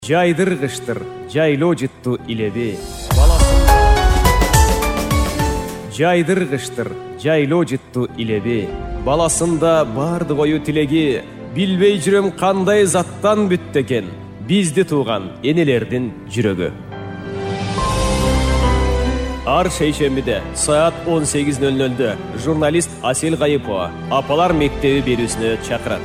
Жайдыргыштыр, жайлоо жытту илеби. Жайдыргыштыр, жайлоо жытту илеби. Баласында барды кою тилеги, билбей жүрөм кандай заттан бүттү экен. Бизди тууган энелердин жүрөгү. Ар шейшембиде саат 18:00 журналист Асел Кайыпова апалар мектеби берүүсүнө чакырат.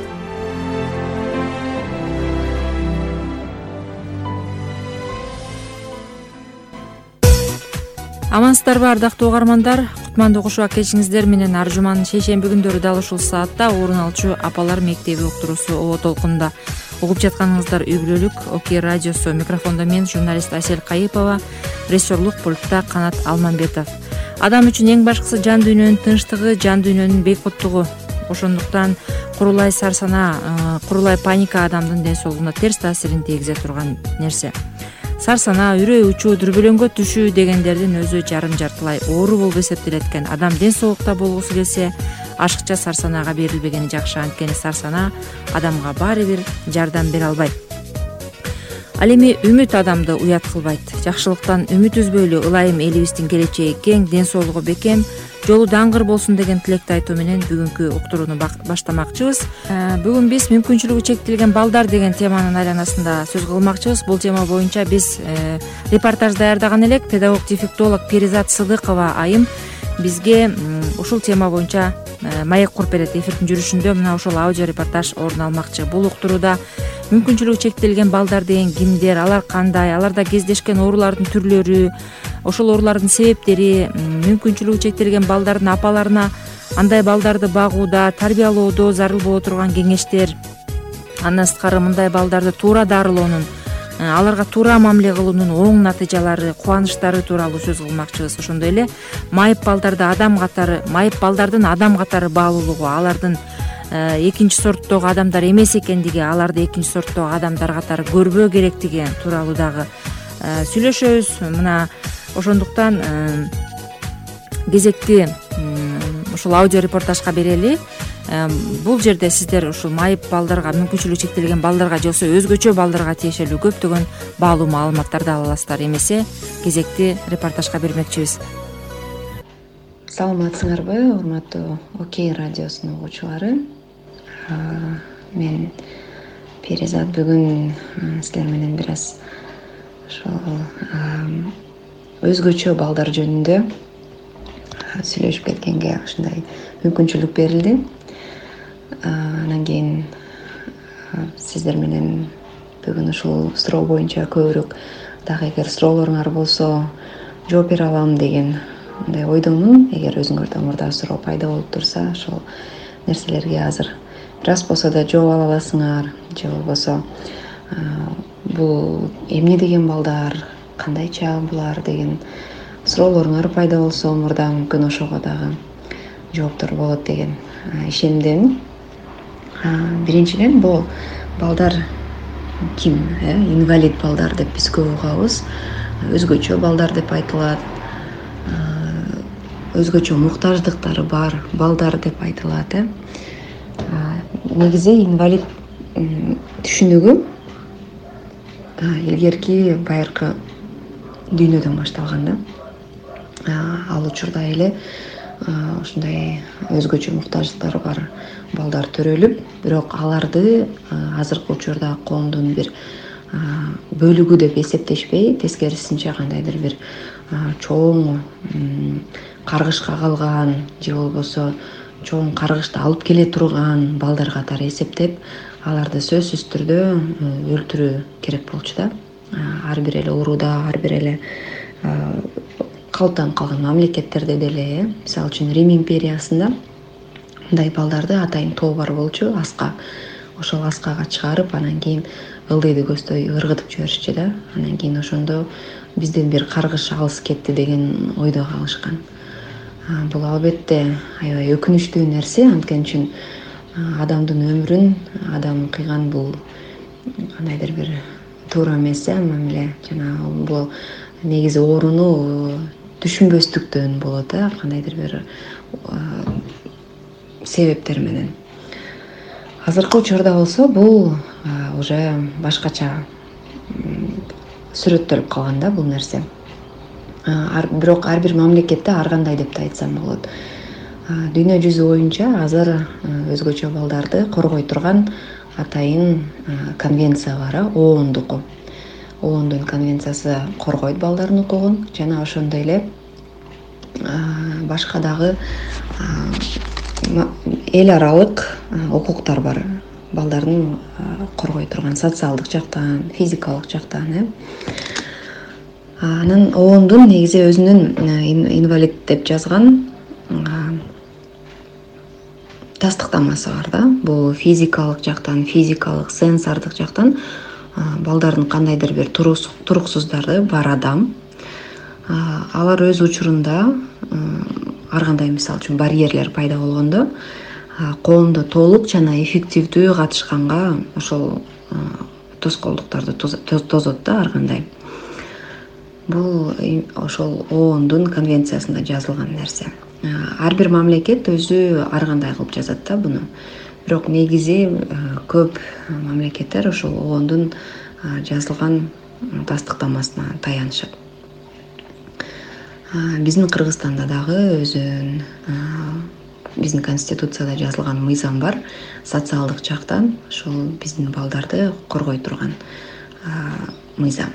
Амансыздарбы ардактуу угармандар, кутмандуу кушуак кечиңиздер менен ар жуманын шейшемби күндөрү дал ушул саатта орун алчу апалар мектеби уктуруусу оо толкунунда угуп жатканыңыздар үй бүлөлүк ОК радиосу. Микрофондо мен журналист Асел Кайыпова, режиссерлук пультта Канат Алмамбетов. Адам үчүн эң башкысы жан дүйнөнүн тынчтыгы, жан дүйнөнүн бейкуттугу. Ошондуктан курулай сарсанаа, курулай паника адамдын ден соолугуна терс таасирин тийгизе турган нерсе. Сарсанаа, үрөй учуу, дүрбөлөңгө түшүү дегендердин өзү жарым-жартылай оору болуп эсептелет экен. Адам ден соолукта болгусу келсе, ашыкча сарсанаага берилбегени жакшы. Анткени сарсанаа адамга баары бир жардам бере албайт. Ал эми үмүт адамды уят кылбайт. Жакшылыктан үмүт үзбөйлү, ылайым элибиздин келечеги кең, ден соолугу бекем, жолу даңгыр болсун деген тилекти айтуу менен бүгүнкү уктурууну баштамакчыбыз. Бүгүн биз мүмкүнчүлүгү чектелген балдар деген теманын айланасында сөз кылмакчыбыз. Бул тема боюнча биз репортаж даярдаган элек. Педагог-дефектолог Перизат Сыдыкова айым бизге ушул тема боюнча маек куруп берет. Эфирдин жүрүшүндө мына ушул аудио репортаж орун алмакчы. Бул уктурууда мүмкүнчүлүгү чектелген балдар деген кимдер, алар кандай, аларда кездешкен оорулардын түрлөрү, ошол оорулардын себептери, мүмкүнчүлүгү чектелген балдардын апаларына андай балдарды багууда, тарбиялоодо зарыл боло турган кеңештер, андан сырткары мындай балдарды туура дарылоонун, аларга туура мамиле кылуунун оң натыйжалары, кубанычтары тууралуу сөз кылмакчыбыз. Ошондой эле майып балдардын адам катары баалуулугу, алардын экинчи сорттогу адамдар эмес экендиги, аларды экинчи сорттогу адамдар катары көрбөө керектиги тууралуу дагы сүйлөшөбүз. Мына ошондуктан кезекти ушул аудио репортажга берели. Бул жерде сиздер ушул майып балдарга, мүмкүнчүлүгү чектелген балдарга же болбосо өзгөчө балдарга тиешелүү көптөгөн баалуу маалыматтарды ала аласыздар. Эмесе кезекти репортажга бермекчибиз. Саламатсыңарбы, урматтуу ОК радиосунун угуучулары. Мен Перизат, бүгүн силер менен бир аз ошол өзгөчө балдар жөнүндө сүйлөшүп кеткенге ушундай мүмкүнчүлүк берилди. Анан кийин сиздер менен бүгүн ушул суроо боюнча көбүрөөк дагы эгер суроолоруңар болсо жооп бере алам деген мындай ойдомун. Эгер өзүңөрдө мурда суроо пайда болуп турса, ошол нерселерге азыр бир аз болсо да жооп ала аласыңар, же болбосо бул эмне деген балдар, кандайча булар деген суроолоруңар пайда болсо, мурда мүмкүн ошого дагы жооптор болот деген ишенимдемин. Биринчиден, бул балдар ким? Инвалид балдар деп биз көп угабыз. Өзгөчө балдар деп айтылат. Өзгөчө муктаждыктары бар балдар деп айтылат. Негизи инвалид түшүнүгү илгерки байыркы дүйнөдөн башталган да. Ал учурда эле ушундай өзгөчө муктаждыктары бар балдар төрөлүп, бирок аларды азыркы учурда коомдун бир бөлүгү деп эсептешпей, тескерисинче кандайдыр бир чоң каргышка калган же болбосо чоң каргышты алып келе турган балдар катары эсептеп, аларды сөзсүз түрдө өлтүрүү керек болчу да. Ар бир эле урууда, ар бир эле калыптанып калган мамлекеттерде деле, мисалы үчүн Рим империясында мындай балдарды атайын тобар болчу, аска. Ошол аскага чыгарып, анан кийин ылдыйды көздөй ыргытып жиберишчи да. Анан кийин ошондо бизден бир каргыш алыс кетти деген ойдо калышкан. Бул албетте аябай өкүнүчтүү нерсе, анткени үчүн адамдын өмүрүн адам кыйган бул кандайдыр бир туура эмес мамиле. Жана бул негизи ооруну түшүнбөстүктөн болот, кандайдыр бир себептер менен. Азыркы учурда болсо бул уже башкача сүрөттөлүп калган да бул нерсе. Бирок ар бир мамлекетте ар кандай деп да айтсам болот. Дүйнө жүзү боюнча азыр өзгөчө балдарды коргой турган атайын конвенция бар, оондуку. оондун конвенциясы коргойт балдардын укугун жана ошондой эле башка дагы эл аралык укуктар бар. Балдардын коргой турган социалдык жактан, физикалык жактан. Анан оондун негизи өзүнүн инвалид деп жазган тастыктамасы бар да. Бул физикалык жактан, физикалык, сенсордук жактан балдардын кандайдыр бир туруксуздары бар адам. Алар өз учурунда ар кандай мисалы үчүн барьерлер пайда болгондо коомдо толук жана эффективдүү катышканга ошол тоскоолдуктарды тозот да ар кандай. Бул ошол оондун конвенциясында жазылган нерсе. Ар бир мамлекет өзү ар кандай кылып жазат да буну. Бирок негизи көп мамлекеттер ошол оондун жазылган тастыктамасына таянышат. Биздин Кыргызстанда дагы өзүнүн биздин конституцияда жазылган мыйзам бар. Социалдык жактан ошол биздин балдарды коргой турган мыйзам.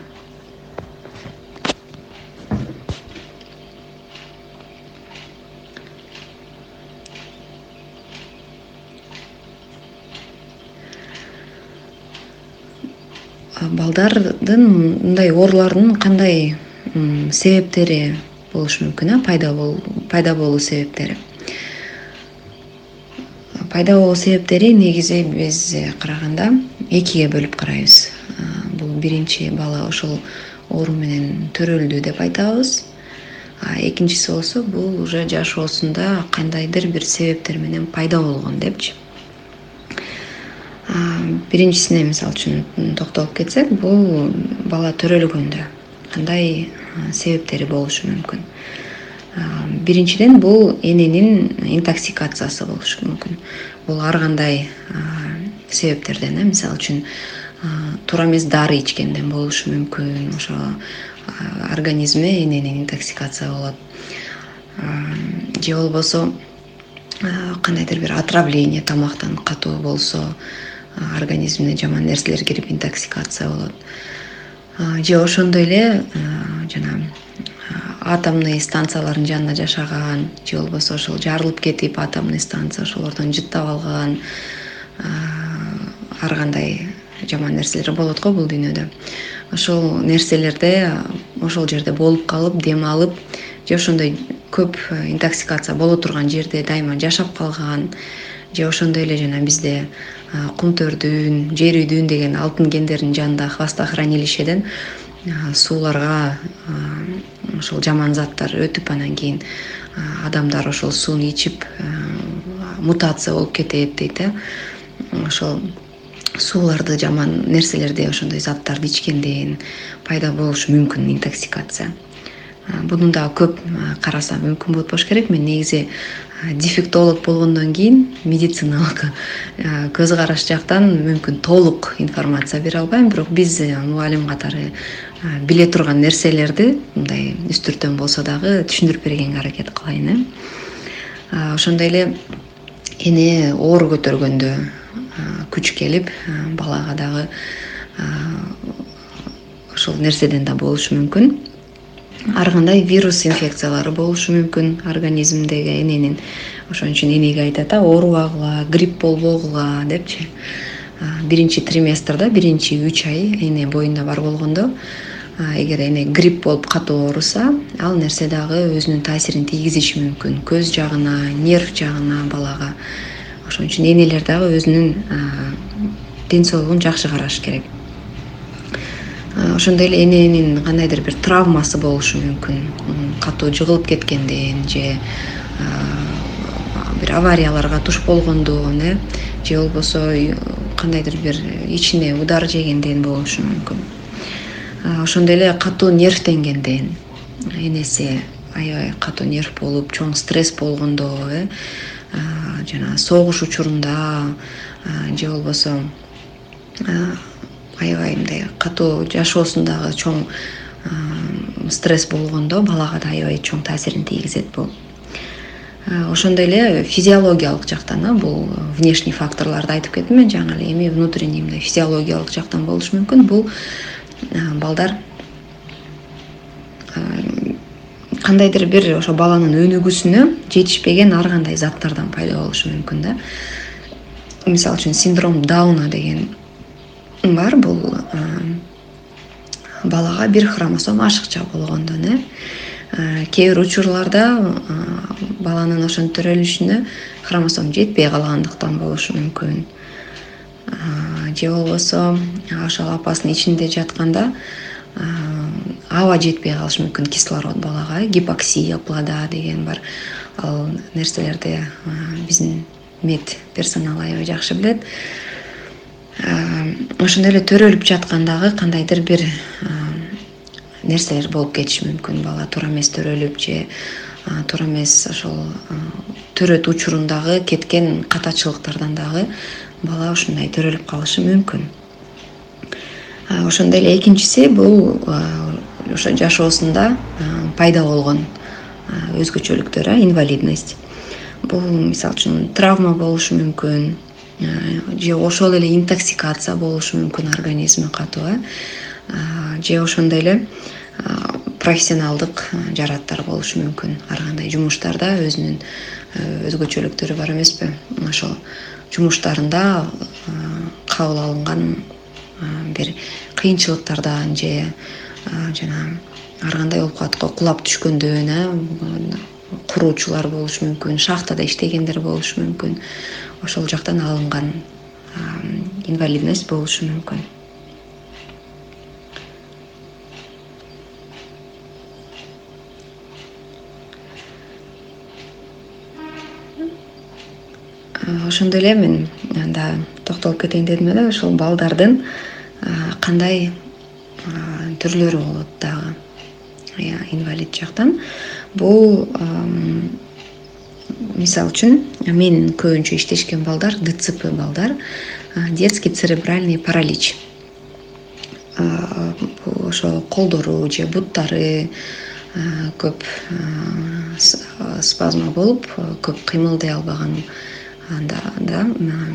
Балдардын мындай оорулардын кандай себептери болушу мүмкүн, пайда болуу себептери. Пайда болуу себептери негизи биз караганда экиге бөлүп карайбыз. Бул биринчи бала ошол оору менен төрөлдү деп айтабыз. Экинчиси болсо бул уже жашоосунда кандайдыр бир себептер менен пайда болгон депчи. Биринчисине мисалы үчүн токтолуп кетсек, бул бала төрөлгөндө кандай себептери болушу мүмкүн. Биринчиден бул эненин интоксикациясы болушу мүмкүн. Бул ар кандай себептерден, мисалы үчүн туура эмес дары ичкенден болушу мүмкүн. Ошо организме эненин интоксикация болот. Же болбосо кандайдыр бир отравление тамактан катуу болсо, организмине жаман нерселер кирип интоксикация болот. Же ошондой эле жана атомный станциялардын жанында жашаган, же болбосо ошол жарылып кетип атомный станция ошолордон жыттап алган ар кандай жаман нерселер болот го бул дүйнөдө. Ошол нерселерде ошол жерде болуп калып, дем алып, же ошондой көп интоксикация боло турган жерде дайыма жашап калган, же ошондой эле жана бизде кумтөрдүн, жер үйдүн деген алтын кендердин жанында хвостохранилищеден сууларга ошол жаман заттар өтүп, анан кийин адамдар ошол сууну ичип мутация болуп кетет дейт. Ошол сууларды жаман нерселерди, ошондой заттарды ичкенден пайда болушу мүмкүн интоксикация. Буну дагы көп караса мүмкүн болуп болуш керек. Мен негизи дефектолог болгондон кийин медициналык көз караш жактан мүмкүн толук информация бере албайм, бирок биз мугалим катары биле турган нерселерди мындай үстүртөн болсо дагы түшүндүрүп бергенге аракет кылайын. Ошондой эле эне оору көтөргөндө күч келип, балага дагы ошол нерседен да болушу мүмкүн. Ар кандай вирус инфекциялары болушу мүмкүн организмдеги эненин. Ошон үчүн энеге айтат, оорубагыла, грипп болбогула депчи. Биринчи триместрда, биринчи 3 ай эне боюнда бар болгондо, эгер эне грипп болуп катуу ооруса, ал нерсе дагы өзүнүн таасирин тийгизиши мүмкүн көз жагына, нерв жагына балага. Ошон үчүн энелер дагы өзүнүн ден соолугун жакшы карашы керек. Ошондой эле эненин кандайдыр бир травмасы болушу мүмкүн, катуу жыгылып кеткенден же бир аварияларга туш болгондон, же болбосо кандайдыр бир ичине удар жегенден болушу мүмкүн. Ошондой эле катуу нервтенгенден, энеси аябай катуу нерв болуп, чоң стресс болгондо, жана согуш учурунда, же болбосо аябай мындай катуу жашоосундагы чоң стресс болгондо балага да аябай чоң таасирин тийгизет бул. Ошондой эле физиологиялык жактан бул внешний факторлорду айтып кеттим мен жаңы эле, эми внутренний мындай физиологиялык жактан болушу мүмкүн. Бул балдар кандайдыр бир ошо баланын өнүгүүсүнө жетишпеген ар кандай заттардан пайда болушу мүмкүн да. Мисалы үчүн синдром Дауна деген бар. Бул балага бир хромосом ашыкча болгондон кээ бир учурларда баланын ошон төрөлүшүнө хромосом жетпей калгандыктан болушу мүмкүн. Же болбосо ошол апасынын ичинде жатканда аба жетпей калышы мүмкүн, кислород балага. Гипоксия плода деген бар. Ал нерселерди биздин мед персонал аябай жакшы билет. Ошондой эле төрөлүп жаткандагы кандайдыр бир нерселер болуп кетиши мүмкүн. Бала туура эмес төрөлүп же туура эмес ошол төрөт учурундагы кеткен катачылыктардан дагы бала ушундай төрөлүп калышы мүмкүн. Ошондой эле экинчиси бул ошо жашоосунда пайда болгон өзгөчөлүктөр, инвалидность. Бул мисалы үчүн травма болушу мүмкүн, же ошол эле интоксикация болушу мүмкүн организми катуу, же ошондой эле профессионалдык жараттар болушу мүмкүн. Ар кандай жумуштарда өзүнүн өзгөчөлүктөрү бар эмеспи? Ошол жумуштарында кабыл алынган бир кыйынчылыктардан же жана ар кандай оокатка кулап түшкөндөн куруучулар болушу мүмкүн, шахтада иштегендер болушу мүмкүн. Ошол жактан алынган инвалидность болушу мүмкүн. Ошондой эле мен да токтолуп кетейин дедим эле, ошол балдардын кандай түрлөрү болот дагы инвалид жактан. Бул мисалы үчүн мен көбүнчө иштешкен балдар ДЦП балдар, детский церебральный паралич. Ошо колдору же буттары көп спазма болуп, көп кыймылдай албаган да.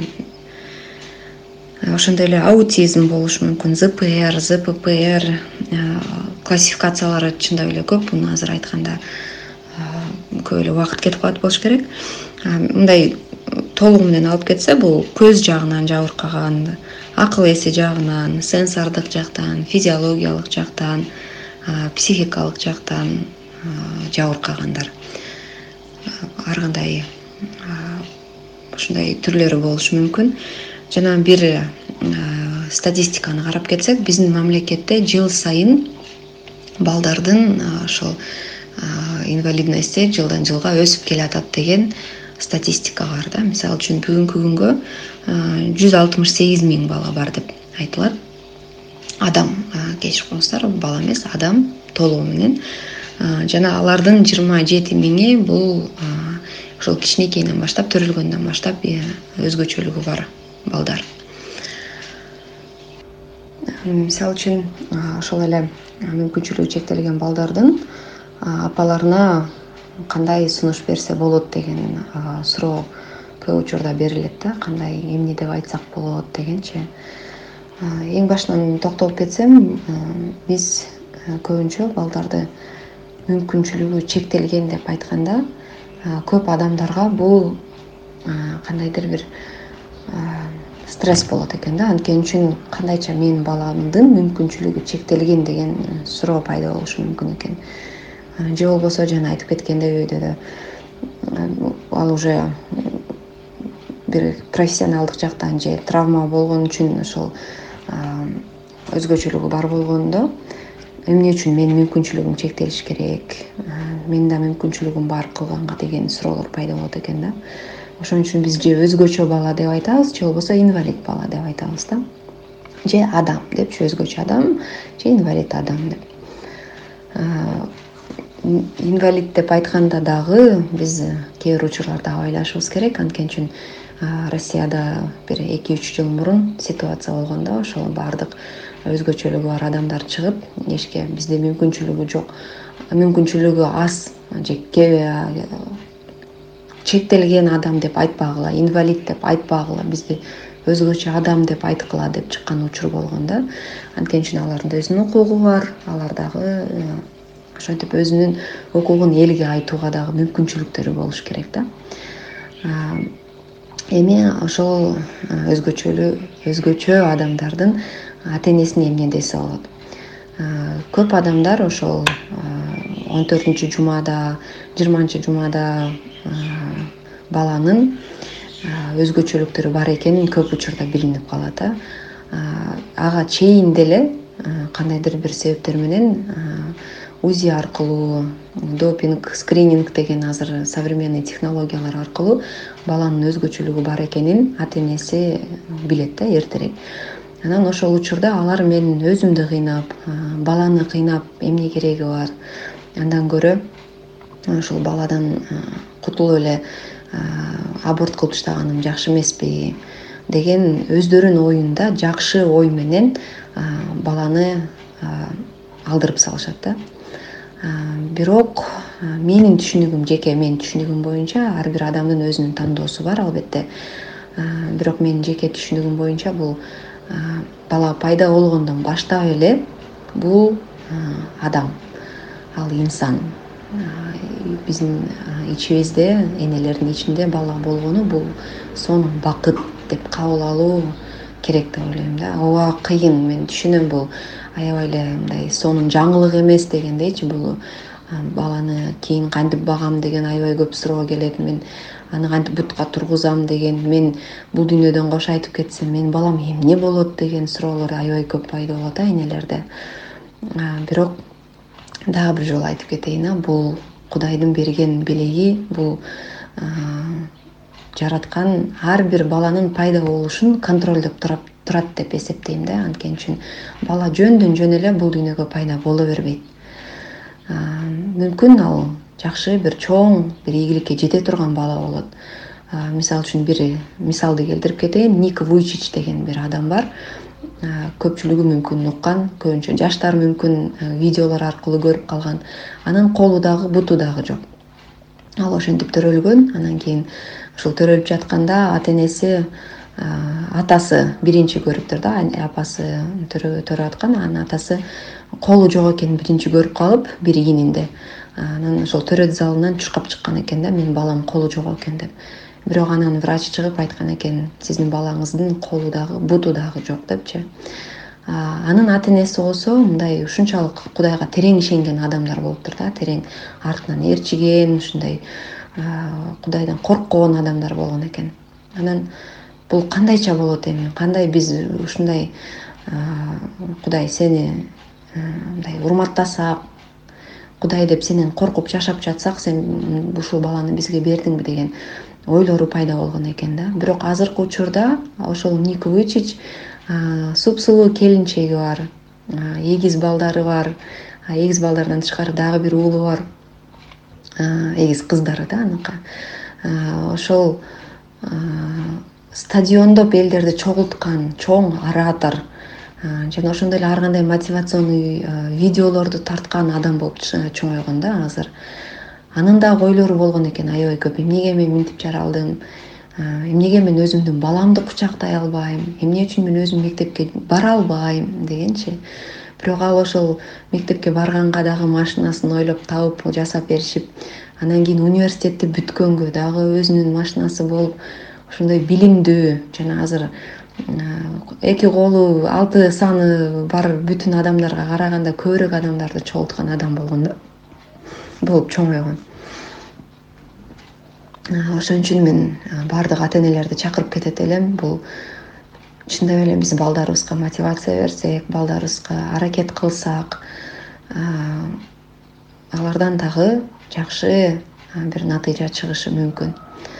Ошондой эле аутизм болушу мүмкүн, ЗПР, ЗППР классификациялары чындап эле көп. Муну азыр айтканда көп эле убакыт кетип калат болуш керек. Мындай толугу менен алып кетсе, бул көз жагынан жабыркаган, акыл эси жагынан, сенсордук жактан, физиологиялык жактан, психикалык жактан жабыркагандар. Ар кандай ушундай түрлөрү болушу мүмкүн. Жана бир статистиканы карап кетсек, биздин мамлекетте жыл сайын балдардын ошол инвалидности жылдан жылга өсүп келатат деген статистика бар да. Мисалы үчүн бүгүнкү күнгө 168 000 бала бар деп айтылат. Адам, кечирип коңуздар, бала эмес, адам толугу менен. Жана алардын 27 000 бул ошол кичинекейинен баштап, төрөлгөндөн баштап өзгөчөлүгү бар балдар. Мисалы үчүн ошол эле мүмкүнчүлүгү чектелген балдардын апаларына кандай сунуш берсе болот деген суроо көп учурда берилет да. Кандай, эмне деп айтсак болот дегенчи. Эң башынан токтолуп кетсем, биз көбүнчө балдарды мүмкүнчүлүгү чектелген деп айтканда, көп адамдарга бул кандайдыр бир стресс болот экен да. Анткени үчүн кандайча менин баламдын мүмкүнчүлүгү чектелген деген суроо пайда болушу мүмкүн экен. Же болбосо жана айтып кеткендей өйдө ал уже бир профессионалдык жактан же травма болгон үчүн ошол өзгөчөлүгү бар болгондо эмне үчүн менин мүмкүнчүлүгүм чектелиш керек, менин да мүмкүнчүлүгүм бар кылганга деген суроолор пайда болот экен да. Ошон үчүн биз же өзгөчө бала деп айтабыз, же болбосо инвалид бала деп айтабыз да. Же адам депчи, өзгөчө адам же инвалид адам деп. инвалид деп айтканда дагы биз кээ бир учурларда абайлашыбыз керек. Анткени үчүн Россияда бир 2-3 жыл мурун ситуация болгондо ошол баардык өзгөчөлүгү бар адамдар чыгып, эшикке бизде мүмкүнчүлүгү жок, мүмкүнчүлүгү аз же чектелген адам деп айтпагыла, инвалид деп айтпагыла, бизди өзгөчө адам деп айткыла деп чыккан учур болгон да. Анткени үчүн алардын да өзүнүн укугу бар, алар дагы ошентип өзүнүн укугун элге айтууга дагы мүмкүнчүлүктөрү болуш керек да. Эми ошол өзгөчө адамдардын ата-энесине эмне десе болот? Көп адамдар ошол 14-жумада, 20-жумада баланын өзгөчөлүктөрү бар экенин көп учурда билинип калат. Ага чейин деле кандайдыр бир себептер менен УЗИ аркылуу, допинг, скрининг деген азыр современный технологиялар аркылуу баланын өзгөчөлүгү бар экенин ата-энеси билет да эртерээк. Анан ошол учурда алар мен өзүмдү кыйнап, баланы кыйнап эмне кереги бар? Андан көрө ошол баладан кутулуп эле аборт кылып таштаганым жакшы эмеспи деген өздөрүнүн оюнда жакшы ой менен баланы алдырып салышат да. Бирок менин түшүнүгүм боюнча ар бир адамдын өзүнүн тандоосу бар албетте. Бирок менин жеке түшүнүгүм боюнча бул бала пайда болгондон баштап эле бул адам, ал инсан. Биздин ичибизде, энелердин ичинде бала болгону бул сонун бакыт деп кабыл алуу керек деп ойлойм да. Ооба кыйын, мен түшүнөм, бул аябай эле мындай сонун жаңылык эмес дегендейчи. Бул баланы кийин кантип багам деген аябай көп суроо келет. Мен аны кантип бутка тургузам деген, мен бул дүйнөдөн кош айтып кетсем, менин балам эмне болот деген суроолор аябай көп пайда болот энелерде. Бирок дагы бир жолу айтып кетейин, бул Кудайдын берген белеги, бул жараткан ар бир баланын пайда болушун контролдоп турат деп эсептейм да. Анткени үчүн бала жөндөн жөн эле бул дүйнөгө пайда боло бербейт. Мүмкүн ал жакшы бир чоң бир ийгиликке жете турган бала болот. Мисалы үчүн бир мисалды келтирип кетейин. Ник Вуйчич деген бир адам бар. Көпчүлүгү мүмкүн уккан, көбүнчө жаштар мүмкүн видеолор аркылуу көрүп калган. Анын колу дагы, буту дагы жок. Ал ошентип төрөлгөн. Анан кийин ушул төрөлүп жатканда ата-энеси, атасы биринчи көрүптүр да, апасы төрөп аткан, анан атасы колу жок экенин биринчи көрүп калып, бир ийининде. Анан ошол төрөт залынан чуркап чыккан экен да, менин балам колу жок экен деп. Бирок анан врач чыгып айткан экен, сиздин балаңыздын колу дагы, буту дагы жок депчи. Анын ата-энеси болсо мындай ушунчалык Кудайга терең ишенген адамдар болуптур да, терең артынан ээрчиген, ушундай Кудайдан корккон адамдар болгон экен. Анан бул кандайча болот эми? Кандай биз ушундай Кудай сени мындай урматтасак, Кудай деп сенен коркуп жашап жатсак, сен ушул баланы бизге бердиңби деген ойлору пайда болгон экен да. Бирок азыркы учурда ошол Ник Вуйчич супсулуу келинчеги бар, эгиз балдары бар, эгиз балдардан тышкары дагы бир уулу бар, эгиз кыздары да аныкы. Ошол стадиондоп элдерди чогулткан чоң оратор жана ошондой эле ар кандай мотивационный видеолорду тарткан адам болуп чоңойгон да азыр. Анын дагы ойлору болгон экен аябай көп. Эмнеге мен мынтип жаралдым? Эмнеге мен өзүмдүн баламды кучактай албайм? Эмне үчүн мен өзүм мектепке бара албайм дегенчи. Бирок ал ошол мектепке барганга дагы машинасын ойлоп табып жасап беришип, анан кийин университетти бүткөнгө дагы өзүнүн машинасы болуп, ошондой билимдүү жана азыр 2 колу 6 саны бар бүтүн адамдарга караганда көбүрөөк адамдарды чогулткан адам болгондо болуп чоңойгон. Ошон үчүн мен баардык ата-энелерди чакырып кетет элем. Бул чындап эле биз балдарыбызга мотивация берсек, балдарыбызга аракет кылсак, алардан дагы жакшы бир натыйжа чыгышы мүмкүн.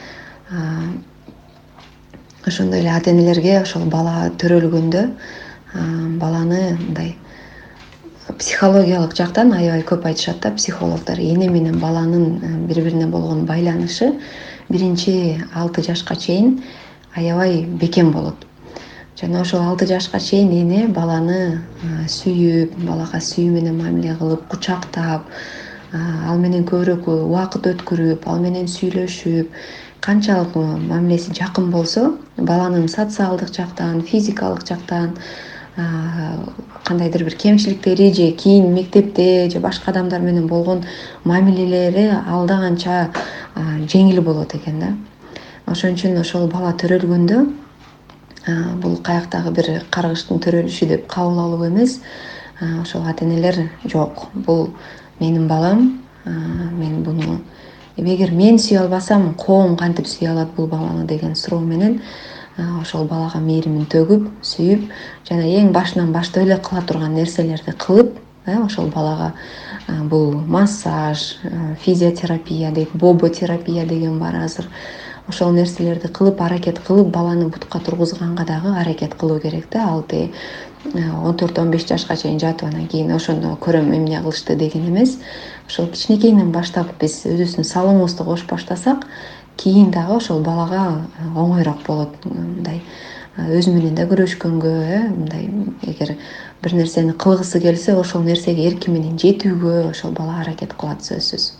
Ошондой эле ата-энелерге ошол бала төрөлгөндө баланы мындай психологиялык жактан аябай көп айтышат да психологдор. Эне менен баланын бири бирине болгон байланышы биринчи 6 жашка чейин аябай бекем болот. Жана ошол 6 жашка чейин эне баланы сүйүп, балага сүйүү менен мамиле кылып, кучактап, ал менен көбүрөөк убакыт өткөрүп, ал менен сүйлөшүп, канчалык мамилеси жакын болсо, баланын социалдык жактан, физикалык жактан кандайдыр бир кемчиликтери же кийин мектепте же башка адамдар менен болгон мамилелери алда канча жеңил болот экен да. Ошон үчүн ошол бала төрөлгөндө бул каяктагы бир каргыштын төрөлүшү деп кабыл алуу эмес. Ошол ата-энелер жок, бул менин балам, мен буну эгер мен сүйө албасам, коом кантип сүйө алат бул баланы деген суроо менен ошол балага мээримин төгүп, сүйүп, жана эң башынан баштап эле кыла турган нерселерди кылып, ошол балага бул массаж, физиотерапия дейт, боботерапия деген бар азыр. Ошол нерселерди кылып, аракет кылып, баланы бутка тургузганга дагы аракет кылуу керек да. Ал 14-15 жашка чейин жатып, анан кийин ошондо көрөм эмне кылышты деген эмес. Ошол кичинекейинен баштап биз өзүбүздүн салымыбызды кошуп баштасак, кийин дагы ошол балага оңойрок болот. Мындай өзү менен да күрөшкөнгө, мындай эгер бир нерсени кылгысы келсе, ошол нерсеге эрки менен жетүүгө ошол бала аракет кылат сөзсүз.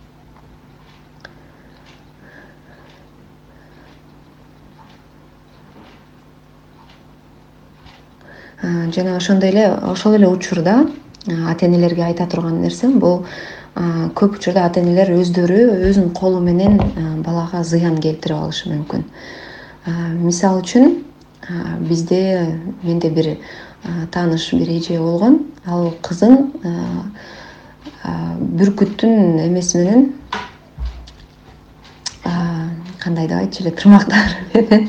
Жана ошондой эле ошол эле учурда ата-энелерге айта турган нерсем бул көп учурда ата-энелер өздөрү өзүнүн колу менен балага зыян келтирип алышы мүмкүн. Мисалы үчүн менде бир тааныш бир эже болгон. Ал кызын бүркүттүн эмеси менен кандай деп айтчу эле тырмактар менен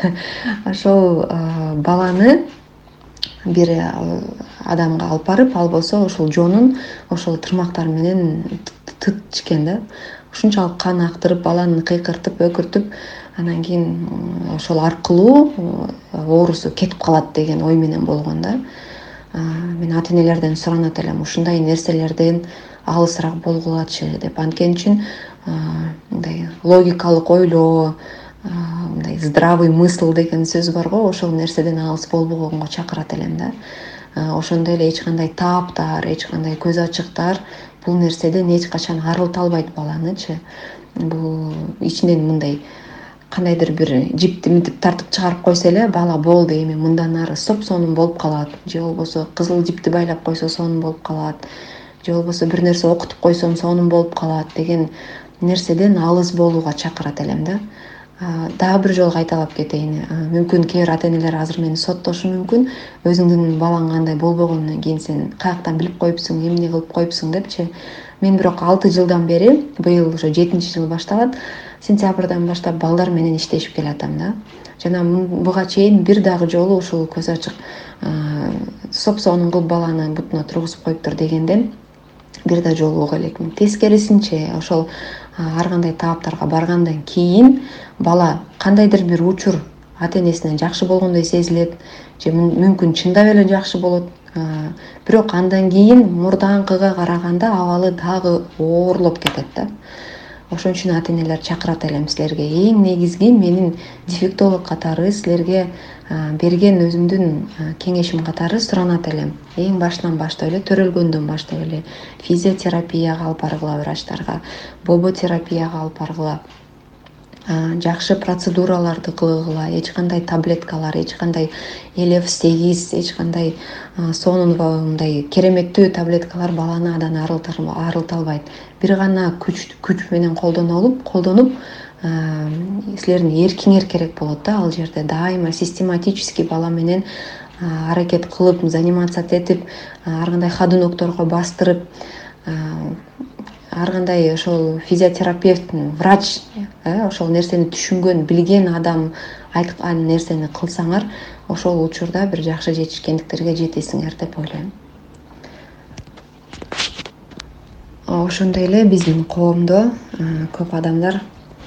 ошол баланы бир адамга алып барып, ал болсо ошол жонун ошол тырмактар менен тытчкен да. Ушунчалык кан актырып, баланы кыйкыртып, өкүртүп, анан кийин ошол аркылуу оорусу кетип калат деген ой менен болгон да. Мен ата-энелерден суранат элем, ушундай нерселерден алысыраак болгулачы деп. Анткени үчүн мындай логикалык ойлоо, мындай здравый мысль деген сөз бар го, ошол нерседен алыс болбогонго чакырат элем да. Ошондой эле эч кандай тааптар, эч кандай көз ачыктар бул нерседен эч качан арылта албайт баланычы. Бул ичинен мындай кандайдыр бир жипти мынтип тартып чыгарып койсо эле, бала болду, эми мындан ары соп-сонун болуп калат, же болбосо кызыл жипти байлап койсо сонун болуп калат, же болбосо бир нерсе окутуп койсом сонун болуп калат деген нерседен алыс болууга чакырат элем да. Дагы бир жолу кайталап кетейин. Мүмкүн кээ бир ата-энелер азыр мени соттошу мүмкүн. Өзүңдүн балаң кандай болбогондон кийин сен каяктан билип коюпсуң, эмне кылып коюпсуң депчи. Мен бирок 6 жылдан бери, быйыл уже 7-жыл башталат, сентябрдан баштап балдар менен иштешип келатам да. Жана буга чейин бир дагы жолу ушул көз ачык соп-сонун кылып баланы бутуна тургузуп коюптур дегенден бир да жолу уга элекмин. Тескерисинче, ошол ар кандай тааптарга баргандан кийин бала кандайдыр бир учур ата-энесинен жакшы болгондой сезилет, же мүмкүн чындап эле жакшы болот. Бирок андан кийин мурдаңкыга караганда абалы дагы оорлоп кетет да. Ошон үчүн ата-энелер чакырат элем силерге. Эң негизги менин дефектолог катары силерге берген өзүмдүн кеңешим катары суранат элем. Эң башынан баштап эле, төрөлгөндөн баштап эле физиотерапияга алып баргыла врачтарга, боботерапияга алып баргыла, жакшы процедураларды кылгыла, эч кандай таблеткалар, эч кандай Элев-8, эч кандай сонун мындай кереметтүү таблеткалар баланы адан арылта албайт. Бир гана күч менен колдонуп, силердин эркиңер керек болот да. Ал жерде дайыма систематически бала менен аракет кылып, заниматься этип, ар кандай ходунокторго бастырып, ар кандай ошол физиотерапевт, врач, ошол нерсени түшүнгөн, билген адам айткан нерсени кылсаңар, ошол учурда бир жакшы жетишкендиктерге жетесиңер деп ойлойм. Ошондой эле биздин коомдо көп адамдар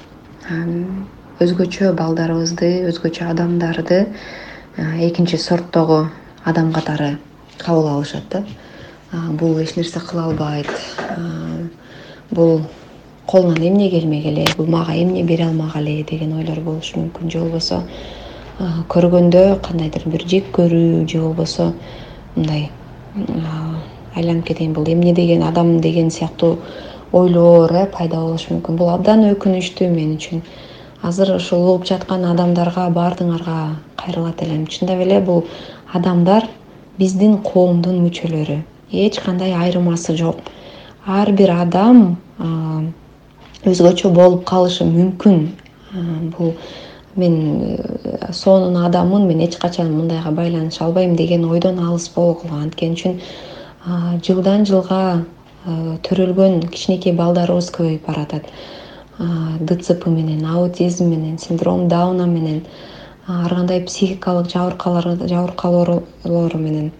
өзгөчө балдарыбызды, өзгөчө адамдарды экинчи сорттогу адам катары кабыл алышат да. бул эч нерсе кыла албайт, бул колунан эмне келмек эле, бул мага эмне бере алмак эле деген ойлор болушу мүмкүн. Же болбосо көргөндө кандайдыр бир жек көрүү, же болбосо мындай айланып кетейин, бул эмне деген адам деген сыяктуу ойлор пайда болушу мүмкүн. Бул абдан өкүнүчтүү мен үчүн. Азыр ушул угуп жаткан адамдарга баардыгыңарга кайрылат элем. Чындап эле бул адамдар биздин коомдун мүчөлөрү. Эч кандай айырмасы жок. Ар бир адам өзгөчө болуп калышы мүмкүн. Бул мен сонун адаммын, мен эч качан мындайга байланыша албайм деген ойдон алыс болгула. Анткени үчүн жылдан жылга төрөлгөн кичинекей балдарыбыз көбөйүп баратат. ДЦП менен, аутизм менен, синдром Дауна менен, ар кандай психикалык жабыркаулор менен,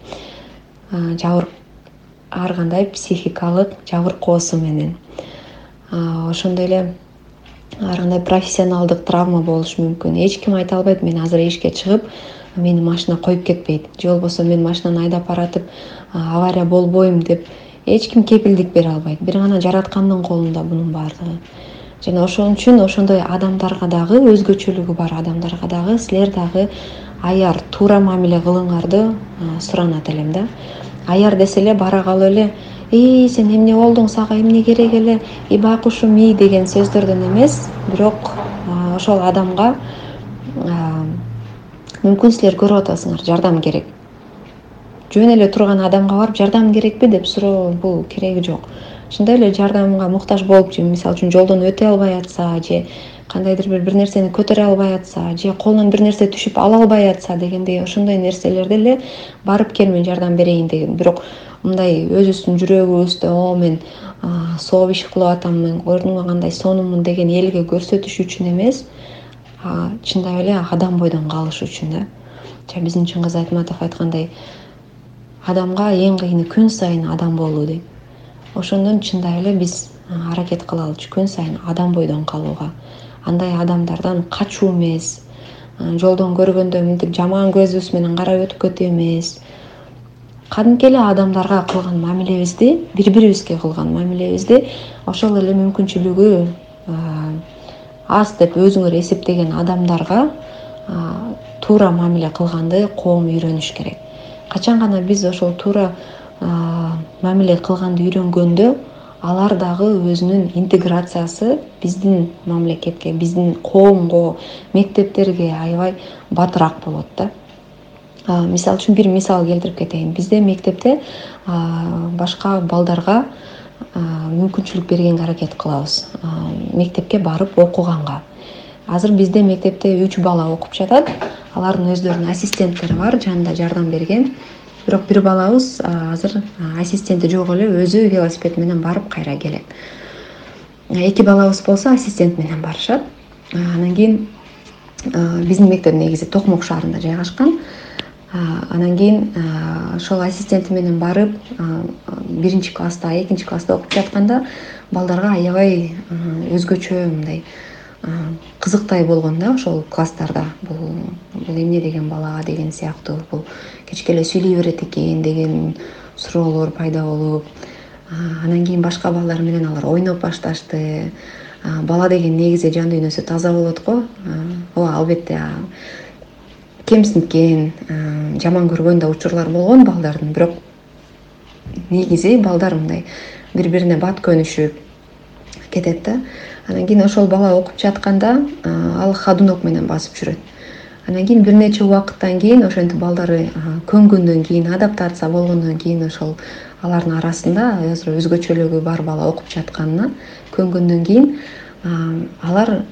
ар кандай психикалык жабыркоосу менен, ошондой эле ар кандай профессионалдык травма болушу мүмкүн. Эч ким айта албайт, мен азыр эшикке чыгып, мени машина коюп кетпейт, же болбосо мен машинаны айдап баратып авария болбойм деп эч ким кепилдик бере албайт. Бир гана жараткандын колунда бунун баардыгы. Жана ошон үчүн ошондой адамдарга дагы, өзгөчөлүгү бар адамдарга дагы силер дагы аяр, туура мамиле кылыңарды суранат элем да. Аяр десе эле бара калып эле сен эмне болдуң, сага эмне керек эле, байкушум деген сөздөрдөн эмес, бирок ошол адамга мүмкүн силер көрүп атасыңар, жардам керек. Жөн эле турган адамга барып жардам керекпи деп суроо, бул кереги жок. Чындап эле жардамга муктаж болуп, мисалы үчүн жолдон өтө албай атса, же кандайдыр бир нерсени көтөрө албай атса, же колунан бир нерсе түшүп ала албай атса дегендей ошондой нерселерде эле барып кел, мен жардам берейин деген. Бирок мындай өзүбүздүн жүрөгүбүздө мен сооп иш кылып атам, мен ордуңа кандай сонунмун деген элге көрсөтүш үчүн эмес, чындап эле адам бойдон калыш үчүн да. Биздин Чыңгыз Айтматов айткандай, адамга эң кыйыны күн сайын адам болуу дейт. Ошондон чындап эле биз аракет кылалычы күн сайын адам бойдон калууга. Андай адамдардан качуу эмес, жолдон көргөндө мынтип жаман көзүбүз менен карап өтүп кетүү эмес. Кадимки эле адамдарга кылган мамилебизди, бири-бирибизге кылган мамилебизди ошол эле мүмкүнчүлүгү аз деп өзүңөр эсептеген адамдарга туура мамиле кылганды коом үйрөнүш керек. Качан гана биз ошол туура мамиле кылганды үйрөнгөндө, алар дагы өзүнүн интеграциясы биздин мамлекетке, биздин коомго, мектептерге аябай батыраак болот да. Мисалы үчүн бир мисал келтирип кетейин. Бизде мектепте башка балдарга мүмкүнчүлүк бергенге аракет кылабыз, мектепке барып окуганга. Азыр бизде мектепте 3 бала окуп жатат. Алардын өздөрүнүн ассистенттери бар, жанында жардам берген. Бирок бир балабыз азыр ассистенти жок эле, өзү велосипед менен барып кайра келет. 2 балабыз болсо ассистент менен барышат. Анан кийин биздин мектеп негизи Токмок шаарында жайгашкан. Анан кийин ошол ассистенти менен барып 1-класста, 2-класста окуп жатканда балдарга аябай өзгөчө мындай кызыктай болгон да ошол класстарда. Бул эмне деген бала деген сыяктуу, бул кечке эле сүйлөй берет экен деген суроолор пайда болуп, анан кийин башка балдар менен алар ойноп башташты. Бала деген негизи жан дүйнөсү таза болот го. Албетте кемсинткен, жаман көргөн да учурлар болгон балдардын, бирок негизи балдар мындай бири-бирине бат көнүшүп кетет да. Анан кийин ошол бала окуп жатканда ал ходунок менен басып жүрөт. Анан кийин бир нече убакыттан кийин ошентип балдары көнгөндөн кийин, адаптация болгондон кийин ошол алардын арасында өзгөчөлүгү бар бала окуп жатканына көнгөндөн кийин алар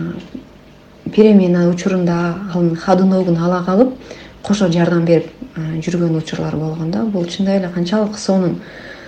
перемена учурунда анын ходуногун ала калып кошо жардам берип жүргөн учурлар болгон да. Бул чындап эле канчалык сонун.